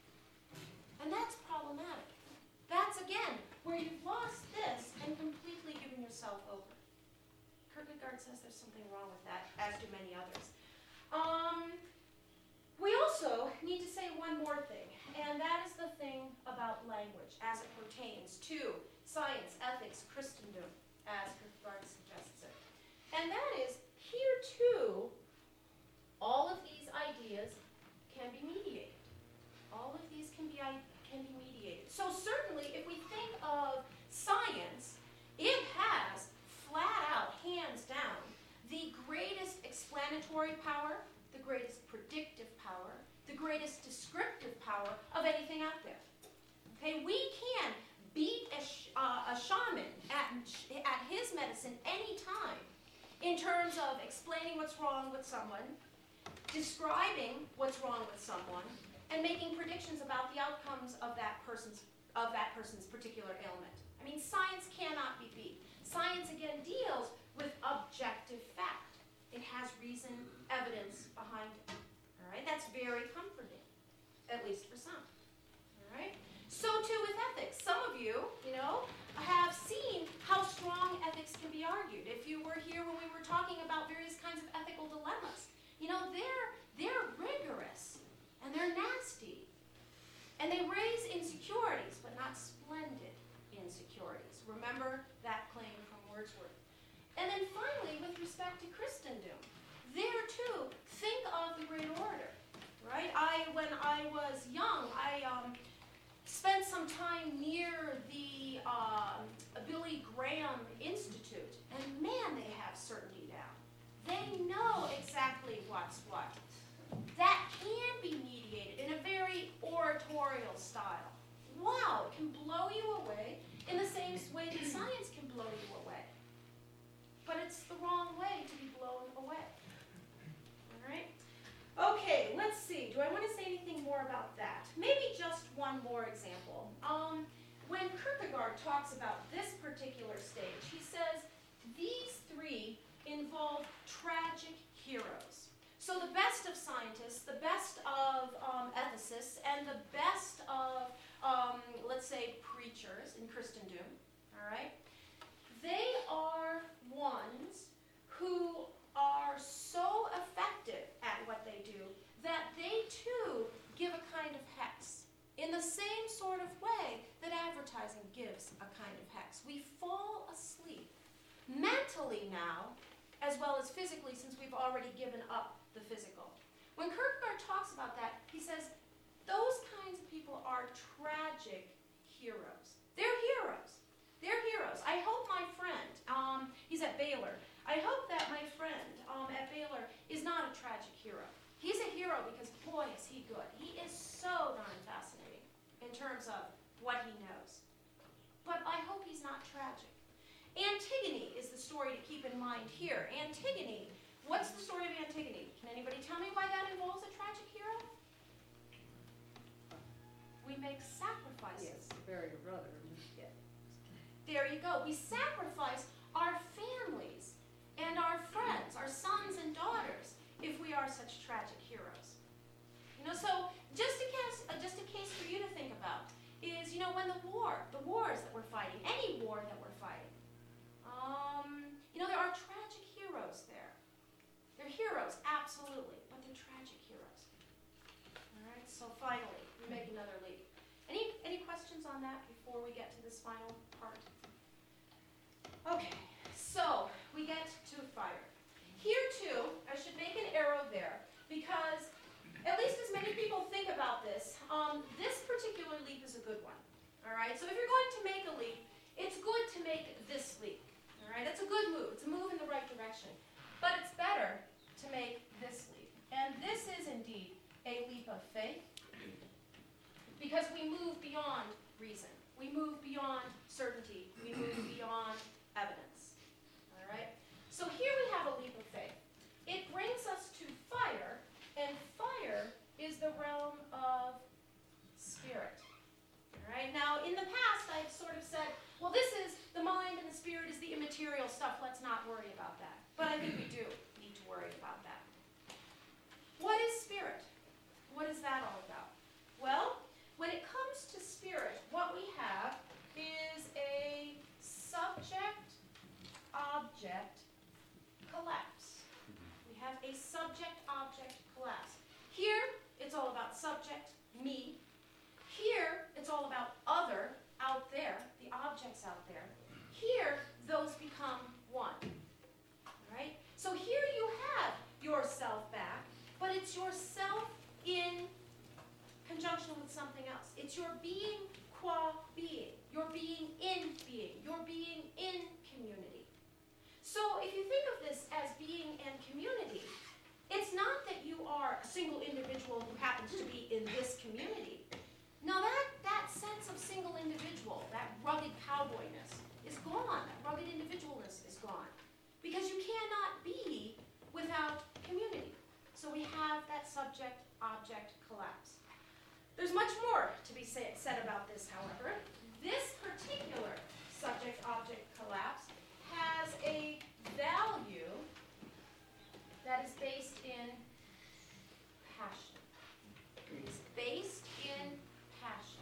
And that's problematic. That's, again, where you've lost this and completely given yourself over. Kierkegaard says there's something wrong with that, as do many others. Um, we also need to say one more thing, and that is the thing about language as it pertains to science, ethics, Christendom, as Kierkegaard suggests it. And that is, here too, all of these ideas can be mediated. All of these can be, can be mediated. So certainly, if we think of science, it has, flat out, hands down, the greatest explanatory power, the greatest predictive power, the greatest descriptive power of anything out there. Okay, we can beat a, sh- uh, a shaman at, at his medicine any time in terms of explaining what's wrong with someone, describing what's wrong with someone, and making predictions about the outcomes of that person's of that person's particular ailment. I mean, science cannot be beat. Science, again, deals with objective fact. It has reason, evidence behind it. All right? That's very comforting, at least for some. All right? So, too, with ethics. Some of you, you know, have seen how strong ethics can be argued. If you were here when we were talking about various kinds of ethical dilemmas, you know, they're, they're rigorous, and they're nasty. And they raise insecurities, but not splendid insecurities. Remember that claim from Wordsworth. And then finally, with respect to Christendom, there too, think of the great orator, right? I, when I was young, I um, spent some time near the uh, Billy Graham Institute, and man, they have sermons talks about this particular stage. He says, these three involve tragic heroes. So the best of scientists, the best of um, ethicists, and the best of, um, let's say, preachers in Christendom, all right, they are ones who are so effective at what they do that they too give a kind of hex in the same sort of way that advertising gives a kind of hex. We fall asleep mentally now as well as physically, since we've already given up the physical. When Kierkegaard talks about that, he says those kinds of people are tragic heroes. They're heroes. They're heroes. I hope my friend, um, he's at Baylor, I hope that my friend um, at Baylor is not a tragic hero. He's a hero because, boy, is he good. He is so darn fascinating in terms of what he knows. But I hope he's not tragic. Antigone is the story to keep in mind here. Antigone, what's the story of Antigone? Can anybody tell me why that involves a tragic hero? We make sacrifices. Yes, bury your brother. Yeah. There you go. We sacrifice our families and our friends, our sons and daughters, if we are such tragic heroes. You know, so just a case, uh, just a case for you to think about is, you know, when the war, the wars that we're fighting, any war that we're fighting, um, you know, there are tragic heroes there. They're heroes, absolutely, but they're tragic heroes. All right, so finally, we make another leap. Any, any questions on that before we get to this final part? Okay, so we get to fire. Here too, I should make an arrow there because at least as many people think about this, um, this particular leap is a good one. All right, so if you're going to make a leap, it's good to make this leap. All right, that's a good move. It's a move in the right direction. But it's better to make this leap. And this is indeed a leap of faith because we move beyond reason. We move beyond certainty. We move beyond evidence. All right? So here we have a leap of faith. It brings us to fire, and fire is the realm of spirit. All right? Now, in the past, I've sort of said, well, this is the mind and the spirit is the immaterial stuff. Let's not worry about that. But I think we do need to worry about that. What is spirit? What is that all about? Well, when it comes to spirit, what we have is a subject-object collapse. We have a subject-object collapse. Here, it's all about subject, me. Here, it's all about other, out there, the objects out there. Here, those become one. All right? So here you have yourself back, but it's yourself in conjunction with something else. It's your being qua being. Your being in being. Your being in community. So if you think of this as being and community, it's not that you are a single individual who happens to be in this community. Now that, that sense of single individual, that rugged cowboyness, is gone. That rugged individualness is gone. Because you cannot be without community. So we have that subject-object collapse. There's much more to be say, said about this, however. This particular subject-object collapse has a value that is based in passion. It is based in passion.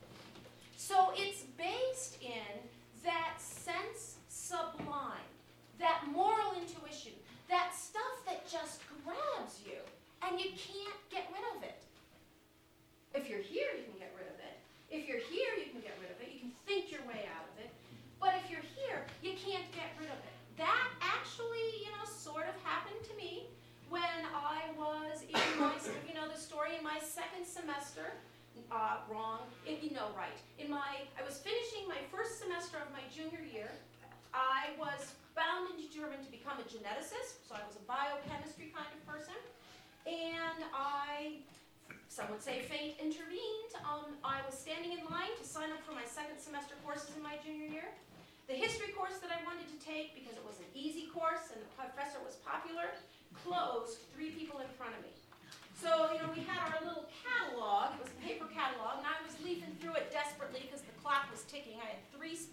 So it's based in that sense sublime, that moral intuition, that stuff that just grabs you and you can't get rid of it. If you're here, you can get rid of it. If you're here, you can get rid of it. You can think your way out of it. But if you're here, you can't get rid of it. That actually, you know, sort of happened to me when I was in my, you know, the story in my second semester. Uh, wrong. In, you know, right. In my, I was finishing my first semester of my junior year. I was bound and determined to become a geneticist, so I was a biochemistry kind of person. And I, some would say fate intervened. Um, I was standing in line to sign up for my second semester courses in my junior year. The history course that I wanted to take, because it was an easy course and the professor was popular, closed three people in front of me. So, you know, we had our little catalog. It was a paper catalog, and I was leafing through it desperately because the clock was ticking. I had three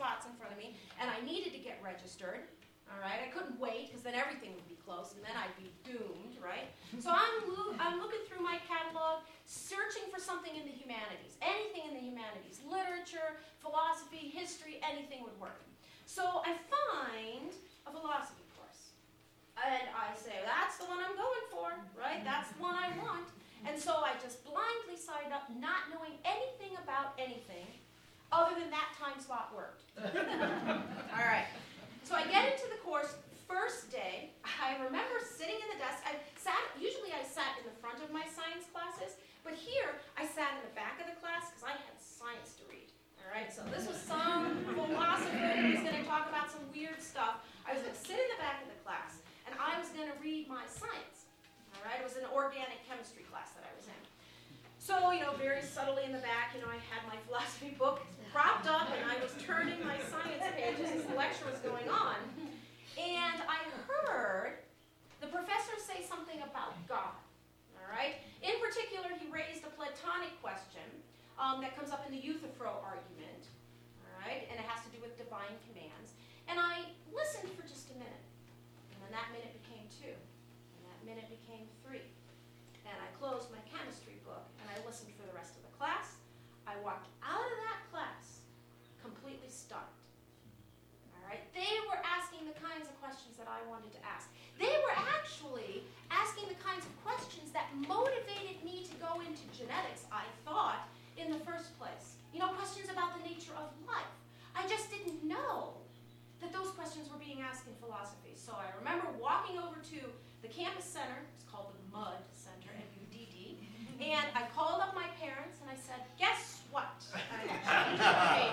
spots in front of me, and I needed to get registered. All right, I couldn't wait because then everything would be closed, and then I'd be doomed, right? So I'm lo- I'm looking through my catalog, searching for something in the humanities, anything in the humanities, literature, philosophy, history, anything would work. So I find a philosophy course, and I say, that's the one I'm going for, right? That's the one I want. And so I just blindly signed up, not knowing anything about anything, other than that time slot worked. All right. So I get into the course, first day, I remember sitting in the desk. I sat, usually I sat in the front of my science classes, but here I sat in the back of the class because I had science to read. All right, so this was some philosopher who was going to talk about some weird stuff. I was going to sit in the back of the class, and I was going to read my science. All right, it was an organic chemistry class that I was in. So, you know, very subtly in the back, you know, I had my philosophy book propped up, and I was turning my science pages as the lecture was going on. And I heard the professor say something about God, all right? In particular, he raised a Platonic question um, that comes up in the Euthyphro argument, all right? And it has to do with divine commands. And I listened for just a minute, and then that minute became two, and that minute became three. And I closed my chemistry book, and I listened for the rest of the class. I walked out of that class completely stunned. All right? They were asking the kinds of questions that I wanted to ask. They were actually asking the kinds of questions that motivated me to go into genetics, I thought, in the first place. You know, questions about the nature of life. I just didn't know that those questions were being asked in philosophy. So I remember walking over to the campus center. It's called the MUD Center, M U D D. And I called up my parents and I said, guess what? I changed my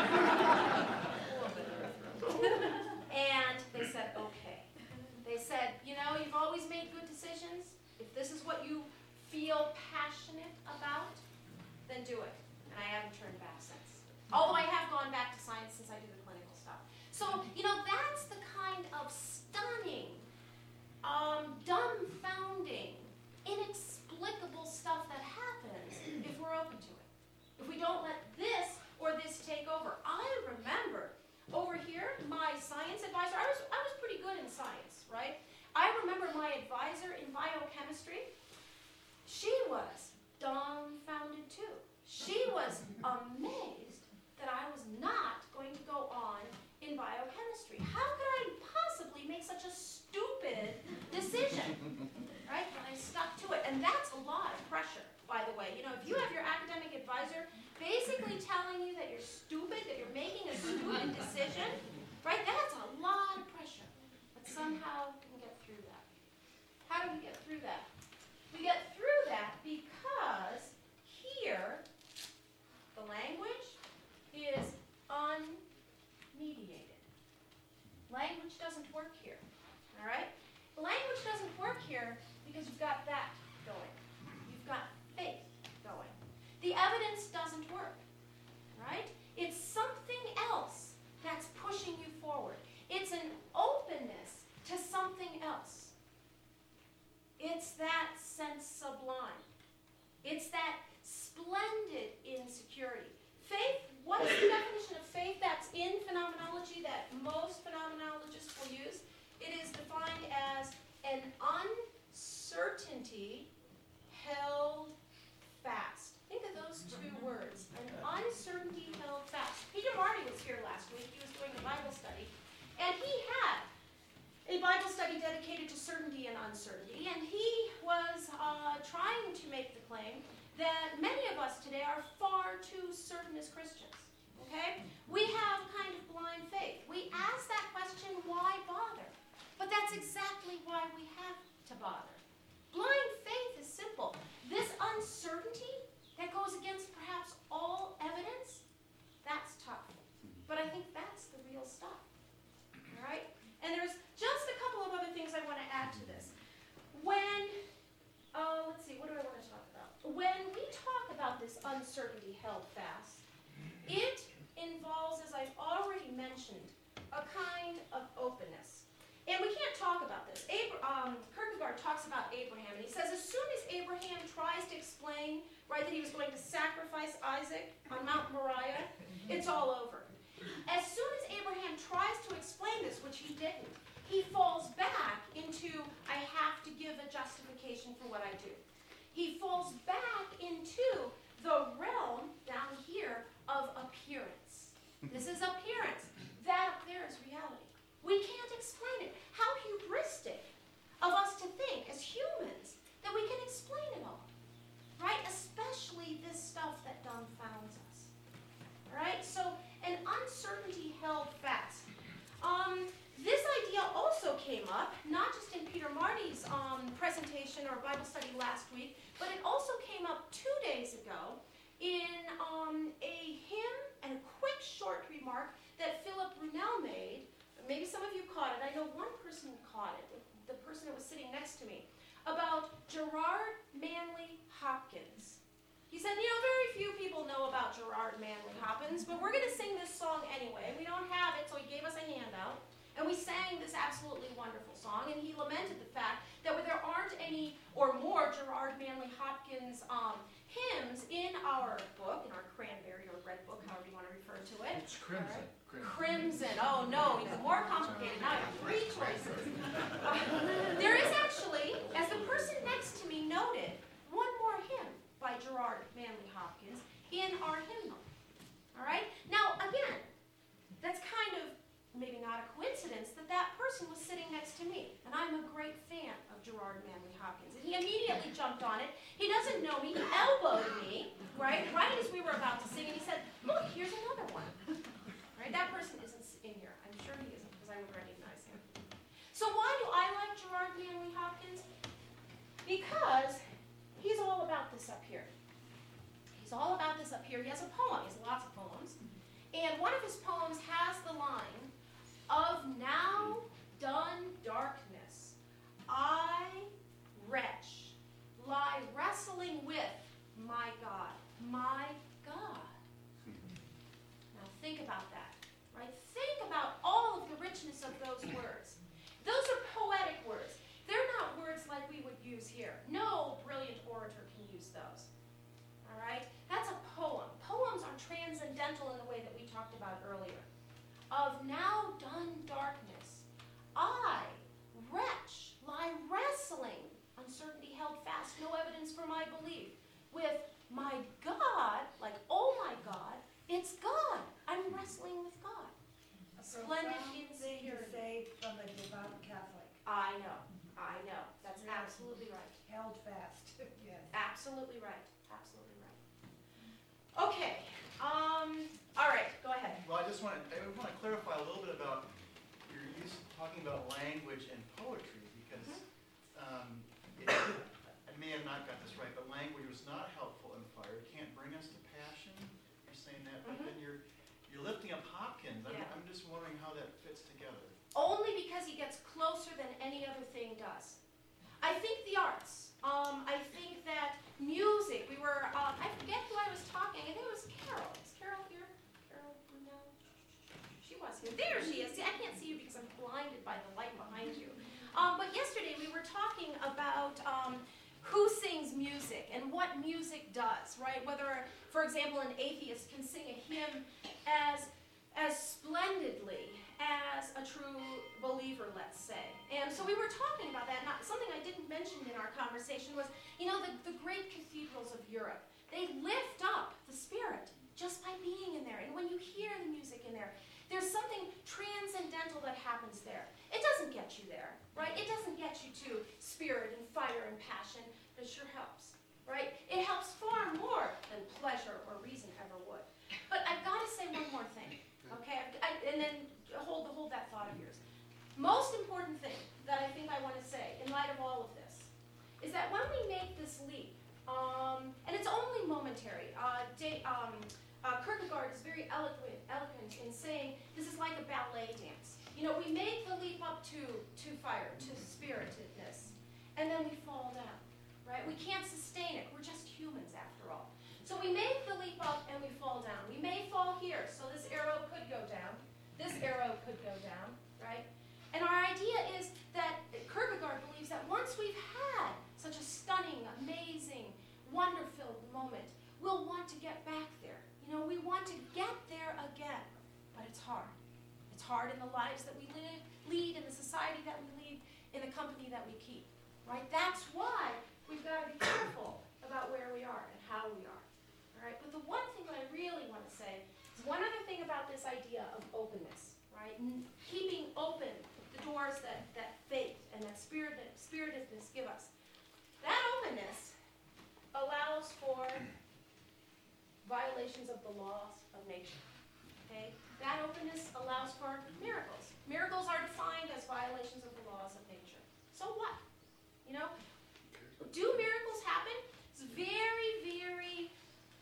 major. And they said, okay. They said, you know, you've always made good decisions. If this is what you feel passionate about, then do it. And I haven't turned back since. Although I have gone back to science since I do the clinical stuff. So, you know, that's the kind of stunning, um, dumbfounding, inexplicable stuff that happens if we're open to it. If we don't let this or this take over. I remember over here, my science advisor, I was, I was pretty good in science, right? I remember my advisor in biochemistry, she was dumbfounded too. She was amazed that I was not going to go on in biochemistry. How could I possibly make such a stupid decision? Right? But I stuck to it. And that's a lot of pressure, by the way. You know, if you have your academic advisor basically telling you that you're stupid, that you're making a stupid decision, right? That's a lot of pressure. But somehow we can get through that. How do we get through that? We get through that because here, the language is unmediated. Language doesn't work here, all right? Language doesn't work here because you've got that going. You've got faith going. The evidence doesn't work, right? It's something else that's pushing you forward. It's an openness to something else. It's that sense sublime. It's that splendid insecurity. Faith, what is the definition of faith that's in phenomenology that most phenomenologists will use? It is defined as an uncertainty held fast. Think of those two words, an uncertainty held fast. Peter Marty was here last week. He was doing a Bible study, and he had a Bible study dedicated to certainty and uncertainty, and he was uh, trying to make the claim that many of us today are far too certain as Christians, okay? We have kind of blind faith. We ask that question, why bother? But that's exactly why we have to bother. Blind faith is simple. This uncertainty that goes against perhaps all evidence, that's tough. But I think that's the real stuff, all right? And there's just a couple of other things I want to add to this. When, uh, let's see, what do I want to talk about? When we talk about this uncertainty held fast, it involves, as I've already mentioned, a kind of openness. And we can't talk about this. Abra- um, Kierkegaard talks about Abraham, and he says as soon as Abraham tries to explain, right, that he was going to sacrifice Isaac on Mount Moriah, it's all over. As soon didn't. He falls back into, I have to give a justification for what I do. He falls back into the realm down here of appearance. This is appearance. That up there is reality. We can't explain it. How hubristic of us to think, as humans, that we can explain it all. Right? Especially this stuff that dumbfounds us. All right? So, an uncertainty held fast. Um, this idea also came up, not just in Peter Marty's um, presentation or Bible study last week, but it also came up two days ago in um, a hymn and a quick short remark that Philip Brunel made. Maybe some of you caught it. I know one person caught it, the person that was sitting next to me, about Gerard Manley Hopkins. He said, you know, very few people know about Gerard Manley Hopkins, but we're going to sing this song anyway. We don't have it, so he gave us a handout. And we sang this absolutely wonderful song, and he lamented the fact that there aren't any or more Gerard Manley Hopkins um, hymns in our book, in our cranberry or red book, however you want to refer to it. It's crimson. Right. Crimson. Oh no, even more complicated. Now I have three choices. Uh, there is actually, as the person next to me noted, one more hymn by Gerard Manley Hopkins in our hymnal. All right? Now, again, that's kind of maybe not a coincidence that that person was sitting next to me. And I'm a great fan of Gerard Manley Hopkins. And he immediately jumped on it. He doesn't know me. He elbowed me, right, right as we were about to sing. And he said, look, here's another one. Right? That person isn't in here. I'm sure he isn't because I would recognize him. So why do I like Gerard Manley Hopkins? Because he's all about this up here. He's all about this up here. He has a poem. He has lots of poems. And one of his poems has the line, of now done darkness, I, wretch, lie wrestling with my God. My God. Now think about that, right? Think about all of the richness of those words. Those are poetic words. They're not words like we would use here. No brilliant orator can use those. All right? That's a poem. Poems are transcendental in the way that we talked about earlier. Of now done darkness, I, wretch, lie wrestling, uncertainty held fast, no evidence for my belief, with my God, like, oh my God, it's God. I'm wrestling with God. A Splendid profound thing to insecurity. say from a devout Catholic. I know, I know. That's Yeah. absolutely right. Held fast, yes. Absolutely right. Absolutely right. Okay. Um. All right. Go ahead. Well, I just want to, I want to clarify a little bit about your use talking about language and poetry, because um, it, I may have not got this right, but language was not helpful in fire. It can't bring us to passion. You're saying that, but Mhm. then you're you're lifting up Hopkins. I'm, Yeah. I'm just wondering how that fits together. Only because he gets closer than any other thing does. I think the arts. Um, I think that music. We were. Um, I forget who I was talking. I think it was Carol. Is Carol here? Carol? No. She was here. There she is. See, I can't see you because I'm blinded by the light behind you. Um, but yesterday we were talking about um, who sings music and what music does, right? Whether, for example, an atheist can sing a hymn as as splendidly as a true believer, let's say. And so we were talking about that. Not, something I didn't mention in our conversation was, you know, the, the great cathedrals of Europe. They lift up the spirit just by being in there. And when you hear the music in there, there's something transcendental that happens there. It doesn't get you there, right? It doesn't get you to spirit and fire and passion, but it sure helps, right? It helps far more than pleasure or reason ever would. But I've got to say one more thing, okay? I, and then hold, hold that thought of yours. Most important thing that I think I want to say in light of all of this is that when we make this leap, um, and it's only momentary, uh, day, um, uh, Kierkegaard is very eloquent, eloquent in saying this is like a ballet dance. You know, we make the leap up to, to fire, to spiritedness, and then we fall down, right? We can't sustain it. We're just humans after all. So we make the leap up and we fall down. We may fall here, so this arrow could go down. This arrow could go down, right? And our idea is that Kierkegaard believes that once we've had such a stunning, amazing, wonder-filled moment, we'll want to get back there. You know, we want to get there again, but it's hard. It's hard in the lives that we live, lead, in the society that we lead, in the company that we keep, right? That's why we've got to be careful about where we are and how we are, all right? But the one thing that I really want to say is one other thing about this idea of openness, right? N- keeping open the doors that, that faith and that spirit, spiritedness give us. That openness allows for violations of the laws of nature, okay? That openness allows for miracles. Miracles are defined as violations of the laws of nature. So what? You know, do miracles happen? It's very, very,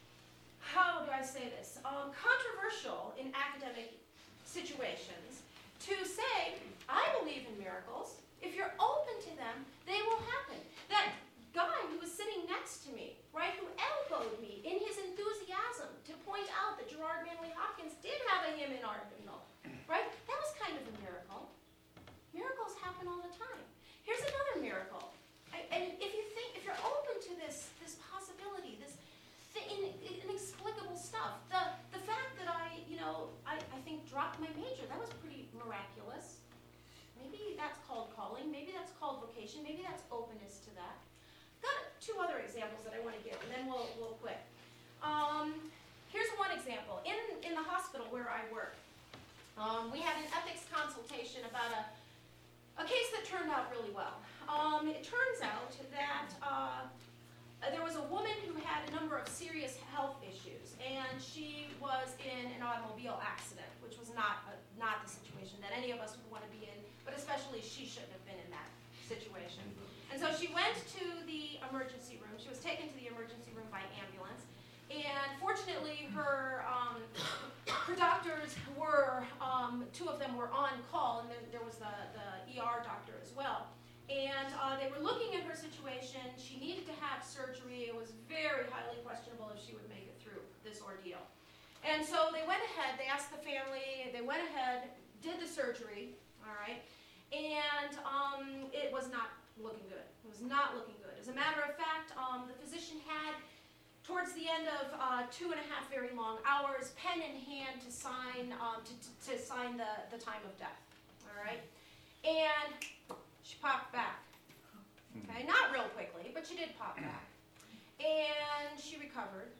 how do I say this? Um, controversial in academic situations to say, I believe in miracles. If you're open to them, they will happen. That guy who was sitting next to me, right, who elbowed me in his enthusiasm to point out that Gerard Manley Hopkins did have a hymn in Ardenal, right? That was kind of a miracle. Miracles happen all the time. Here's another miracle. I, and if you think, if you're open to this, this possibility, this th- in, inexplicable stuff, the the fact that I, you know, I, I think dropped my major, that was pretty miraculous. Maybe that's called calling. Maybe that's called vocation. Maybe that's openness to that. Got two other examples that I want to give, and then we'll we'll quit. Um, here's one example. In in the hospital where I work, um, we had an ethics consultation about a a case that turned out really well. Um, it turns out that uh, there was a woman who had a number of serious health issues, and she was in an automobile accident, which was not a, not the situation that any of us would want to be in, but especially she shouldn't have been in that situation. And so she went to the emergency room. She was taken to the emergency room by ambulance. And fortunately, her um, her doctors were, um, two of them were on call, and then there was the, the E R doctor as well. And uh, they were looking at her situation. She needed to have surgery. It was very highly questionable if she would make it through this ordeal. And so they went ahead, they asked the family, they went ahead, did the surgery, all right? And um, it was not looking good. It was not looking good. As a matter of fact, um, the physician had, towards the end of uh, two and a half very long hours, pen in hand to sign um, to, to, to sign the, the time of death. All right, and she popped back. Okay, not real quickly, but she did pop back, and she recovered,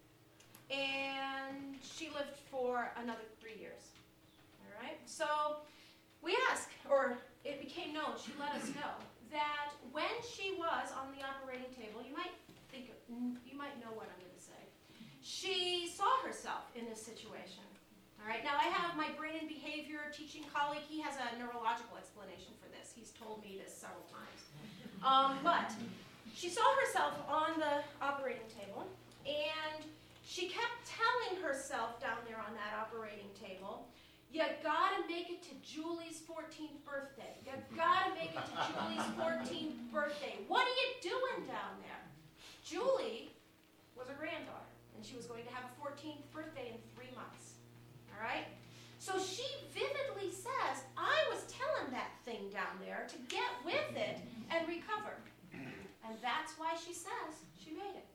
and she lived for another three years. All right, so we asked, or it became known. She let us know that when she was on the operating table, you might think, you might know what I'm going to say. She saw herself in this situation. All right. Now I have my brain and behavior teaching colleague. He has a neurological explanation for this. He's told me this several times. Um, but she saw herself on the operating table, and she kept telling herself down there on that operating table, you gotta make it to Julie's fourteenth birthday. You gotta make it to Julie's fourteenth birthday. What are you doing down there? Julie was a granddaughter, and she was going to have a fourteenth birthday in three months. All right? So she vividly says, I was telling that thing down there to get with it and recover. And that's why she says she made it.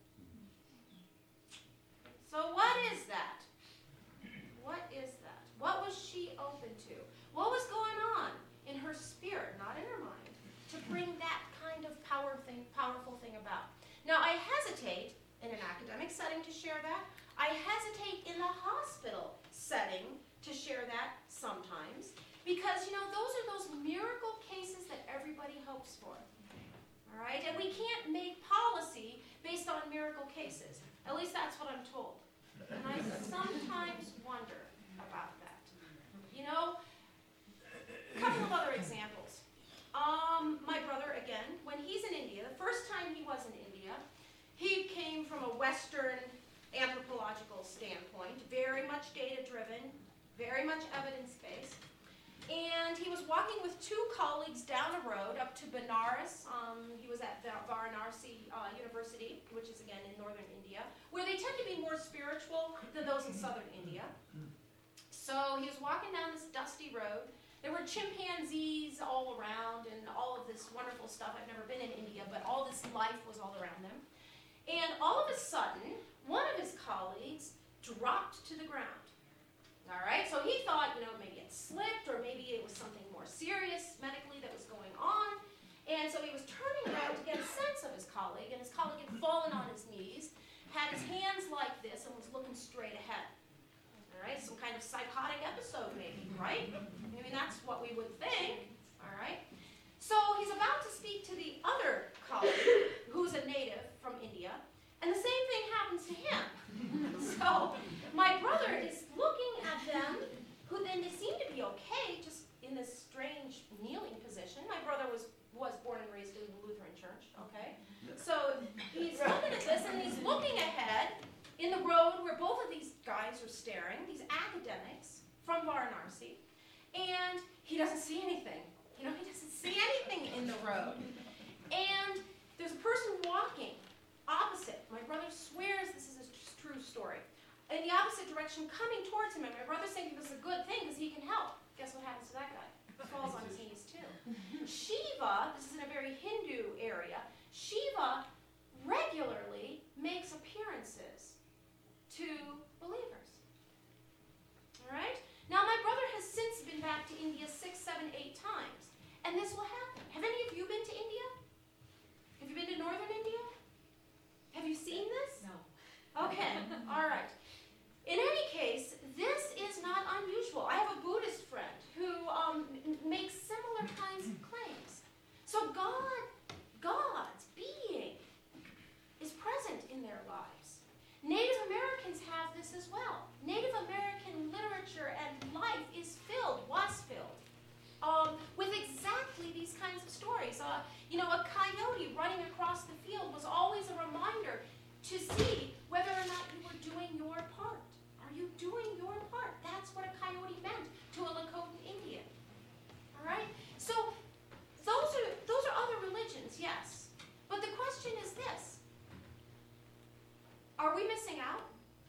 So what is that? What is that? What was she open to? What was going on in her spirit, not in her mind, to bring that kind of power thing, powerful thing about? Now, I hesitate in an academic setting to share that. I hesitate in the hospital setting to share that sometimes because, you know, those are those miracle cases that everybody hopes for. All right? And we can't make policy based on miracle cases. At least that's what I'm told. And I sometimes wonder about that. You know, a couple of other examples. Um, my brother, again, when he's in India, the first time he was in India, he came from a Western anthropological standpoint, very much data-driven, very much evidence-based. And he was walking with two colleagues down a road up to Benares. Um, he was at Varanasi uh, University, which is, again, in northern India, where they tend to be more spiritual than those in southern India. So he was walking down this dusty road. There were chimpanzees all around and all of this wonderful stuff. I've never been in India, but all this life was all around them. And all of a sudden, one of his colleagues dropped to the ground. All right, so he thought, you know, maybe it slipped or maybe it was something more serious. fallen on his knees, had his hands like this, and was looking straight ahead. All right, some kind of psychotic episode maybe, right? I mean, that's what we would think, all right? So he's about to speak to the other colleague, who's a native from India, and the same thing happens to him. So my brother is looking at them, who then they seem to be okay, just in this strange kneeling position. My brother was, was born and raised in the Lutheran church, okay? So he's looking at this, and he's looking ahead in the road where both of these guys are staring, these academics from Varanasi, and he doesn't see anything. You know, he doesn't see anything in the road. And there's a person walking opposite. My brother swears this is a true story. In the opposite direction, coming towards him, and my brother's saying this is a good thing because he can help. Guess what happens to that guy? He falls on his knees too. Shiva, this is in a very Hindu area, Shiva regularly makes appearances to believers. All right? Now, my brother has since been back to India six, seven, eight times, and this will happen. Have any of you been to India? Have you been to northern India? Have you seen this? No. Okay, all right. In any case, this is not unusual. I have a Buddhist friend who um, m- makes similar kinds of claims. So God, God's being, is present in their lives. Native Americans have this as well. Native American literature and life is filled, was filled, um, with exactly these kinds of stories. Uh, you know, a coyote running across the field was always a reminder to see whether or not you were doing your part. Are you doing your part? That's what a coyote meant to a Lakota Indian. All right? So those are those are other religions, yes. But the question is this. Are we missing out?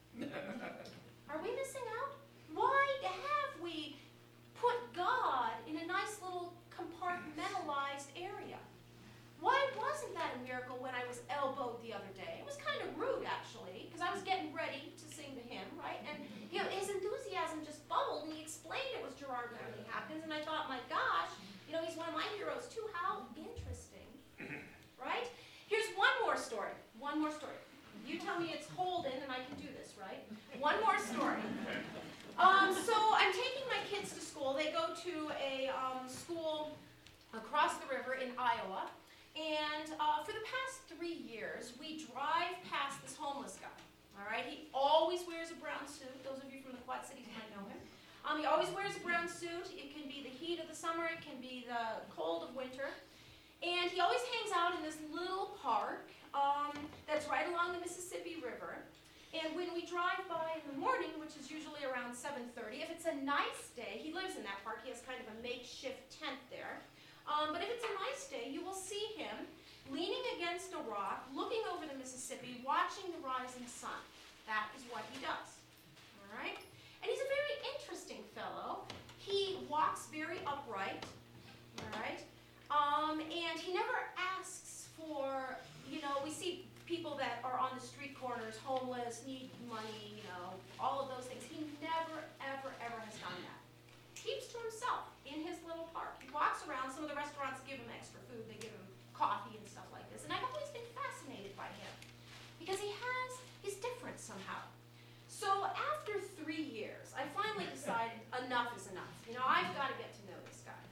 Are we missing out? Why have we put God in a nice little compartmentalized area? Why wasn't that a miracle when I was elbowed the other day? It was kind of rude, actually, because I was getting ready to sing to him, right? And you know, his enthusiasm just bubbled, and he explained it was Gerard Manley Hopkins, and I thought, my gosh, you know, he's one of my heroes too. How interesting, right? Here's one more story. One more story. You tell me it's Holden, and I can do this, right? One more story. Um, so I'm taking my kids to school. They go to a um, school across the river in Iowa. And uh, for the past three years, we drive past this homeless guy. All right, he always wears a brown suit. Those of you from the Quad Cities might know him. Um, he always wears a brown suit. It can be the heat of the summer. It can be the cold of winter. And he always hangs out in this little park um, that's right along the Mississippi River. And when we drive by in the morning, which is usually around seven thirty, if it's a nice day, he lives in that park. He has kind of a makeshift tent there. Um, but if it's a nice day, you will see him leaning against a rock, looking over the Mississippi, watching the rising sun. That is what he does. All right? And he's a very interesting fellow. He walks very upright. All right? Um, and he never asks for, you know, we see people that are on the street corners, homeless, need money, you know, all of those things. He never, ever, ever has done that. Keeps to himself in his little park. He walks around. Some of the restaurants give him extra food. They give him coffee and stuff like this. And I've always been fascinated by him because he has, he's different somehow. So after three years, I finally decided enough is enough. You know, I've got to get to know this guy.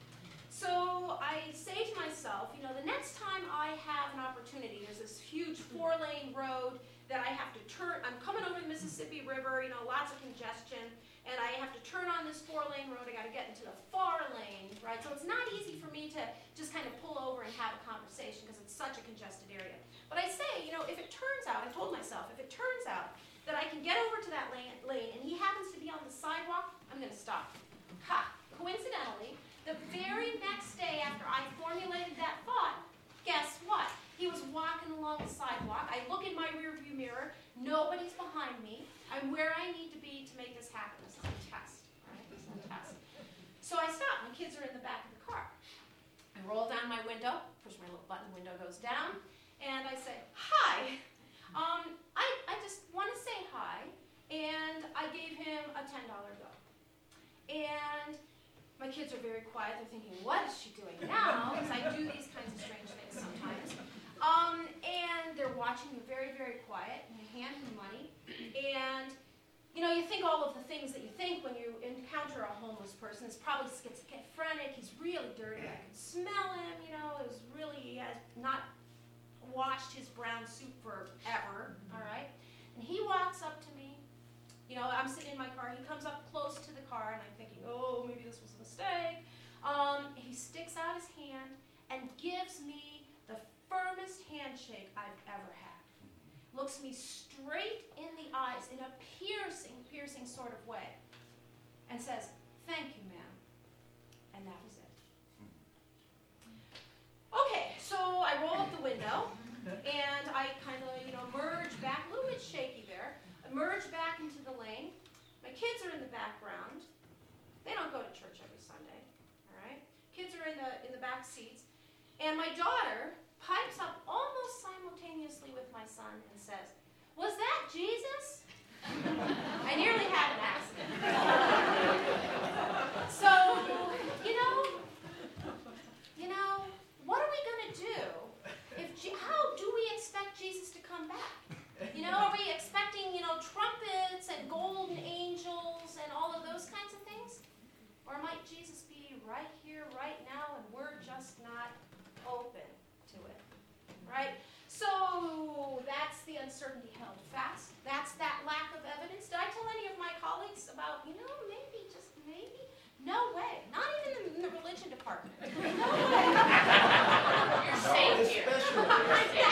So I say to myself, you know, the next time I have an opportunity, there's this huge four-lane road that I have to turn. I'm coming over the Mississippi River, you know, lots of congestion. And I have to turn on this four-lane road. I got to get into the far lane, right? So it's not easy for me to just kind of pull over and have a conversation because it's such a congested area. But I say, you know, if it turns out, I told myself, if it turns out that I can get over to that lane, lane and he happens to be on the sidewalk, I'm going to stop. Ha! Coincidentally, the very next day after I formulated that thought, guess what? He was walking along the sidewalk. I look in my rearview mirror. Nobody's behind me. I'm where I need to be to make this happen. This is a test, right? This is a test. So I stop. My kids are in the back of the car. I roll down my window, push my little button, window goes down, and I say, hi. Um, I, I just want to say hi, and I gave him a ten dollar bill. And my kids are very quiet. They're thinking, what is she doing now? Because I do these kinds of strange things sometimes. Um, and they're watching you very, very quiet, and you hand him money, and you know, you think all of the things that you think when you encounter a homeless person. It's probably schizophrenic, he's really dirty, I can smell him, you know, it was really, he has not washed his brown suit forever, all right? And he walks up to me, you know, I'm sitting in my car, he comes up close to the car, and I'm thinking, oh, maybe this was a mistake. Um, he sticks out his hand and gives me the firmest handshake I've ever had. Looks me straight in the eyes in a piercing, piercing sort of way, and says, "Thank you, ma'am." And that was it. Okay, so I roll up the window, and I kind of, you know, merge back, a little bit shaky there, I merge back into the lane. My kids are in the background. They don't go to church every Sunday, all right? Kids are in the, in the back seats, and my daughter pipes up almost simultaneously with my son and says, "Was that Jesus?" I nearly had an accident. So, you know, you know, what are we going to do? If Je- how do we expect Jesus to come back? You know, are we expecting, you know, trumpets and golden angels and all of those kinds of things? Or might Jesus be right here, right now, and we're just not open to it, right? So that's the uncertainty held fast. That's that lack of evidence. Did I tell any of my colleagues about, you know, maybe, just maybe? No way. Not even in the religion department. No way. You're safe here. Especially.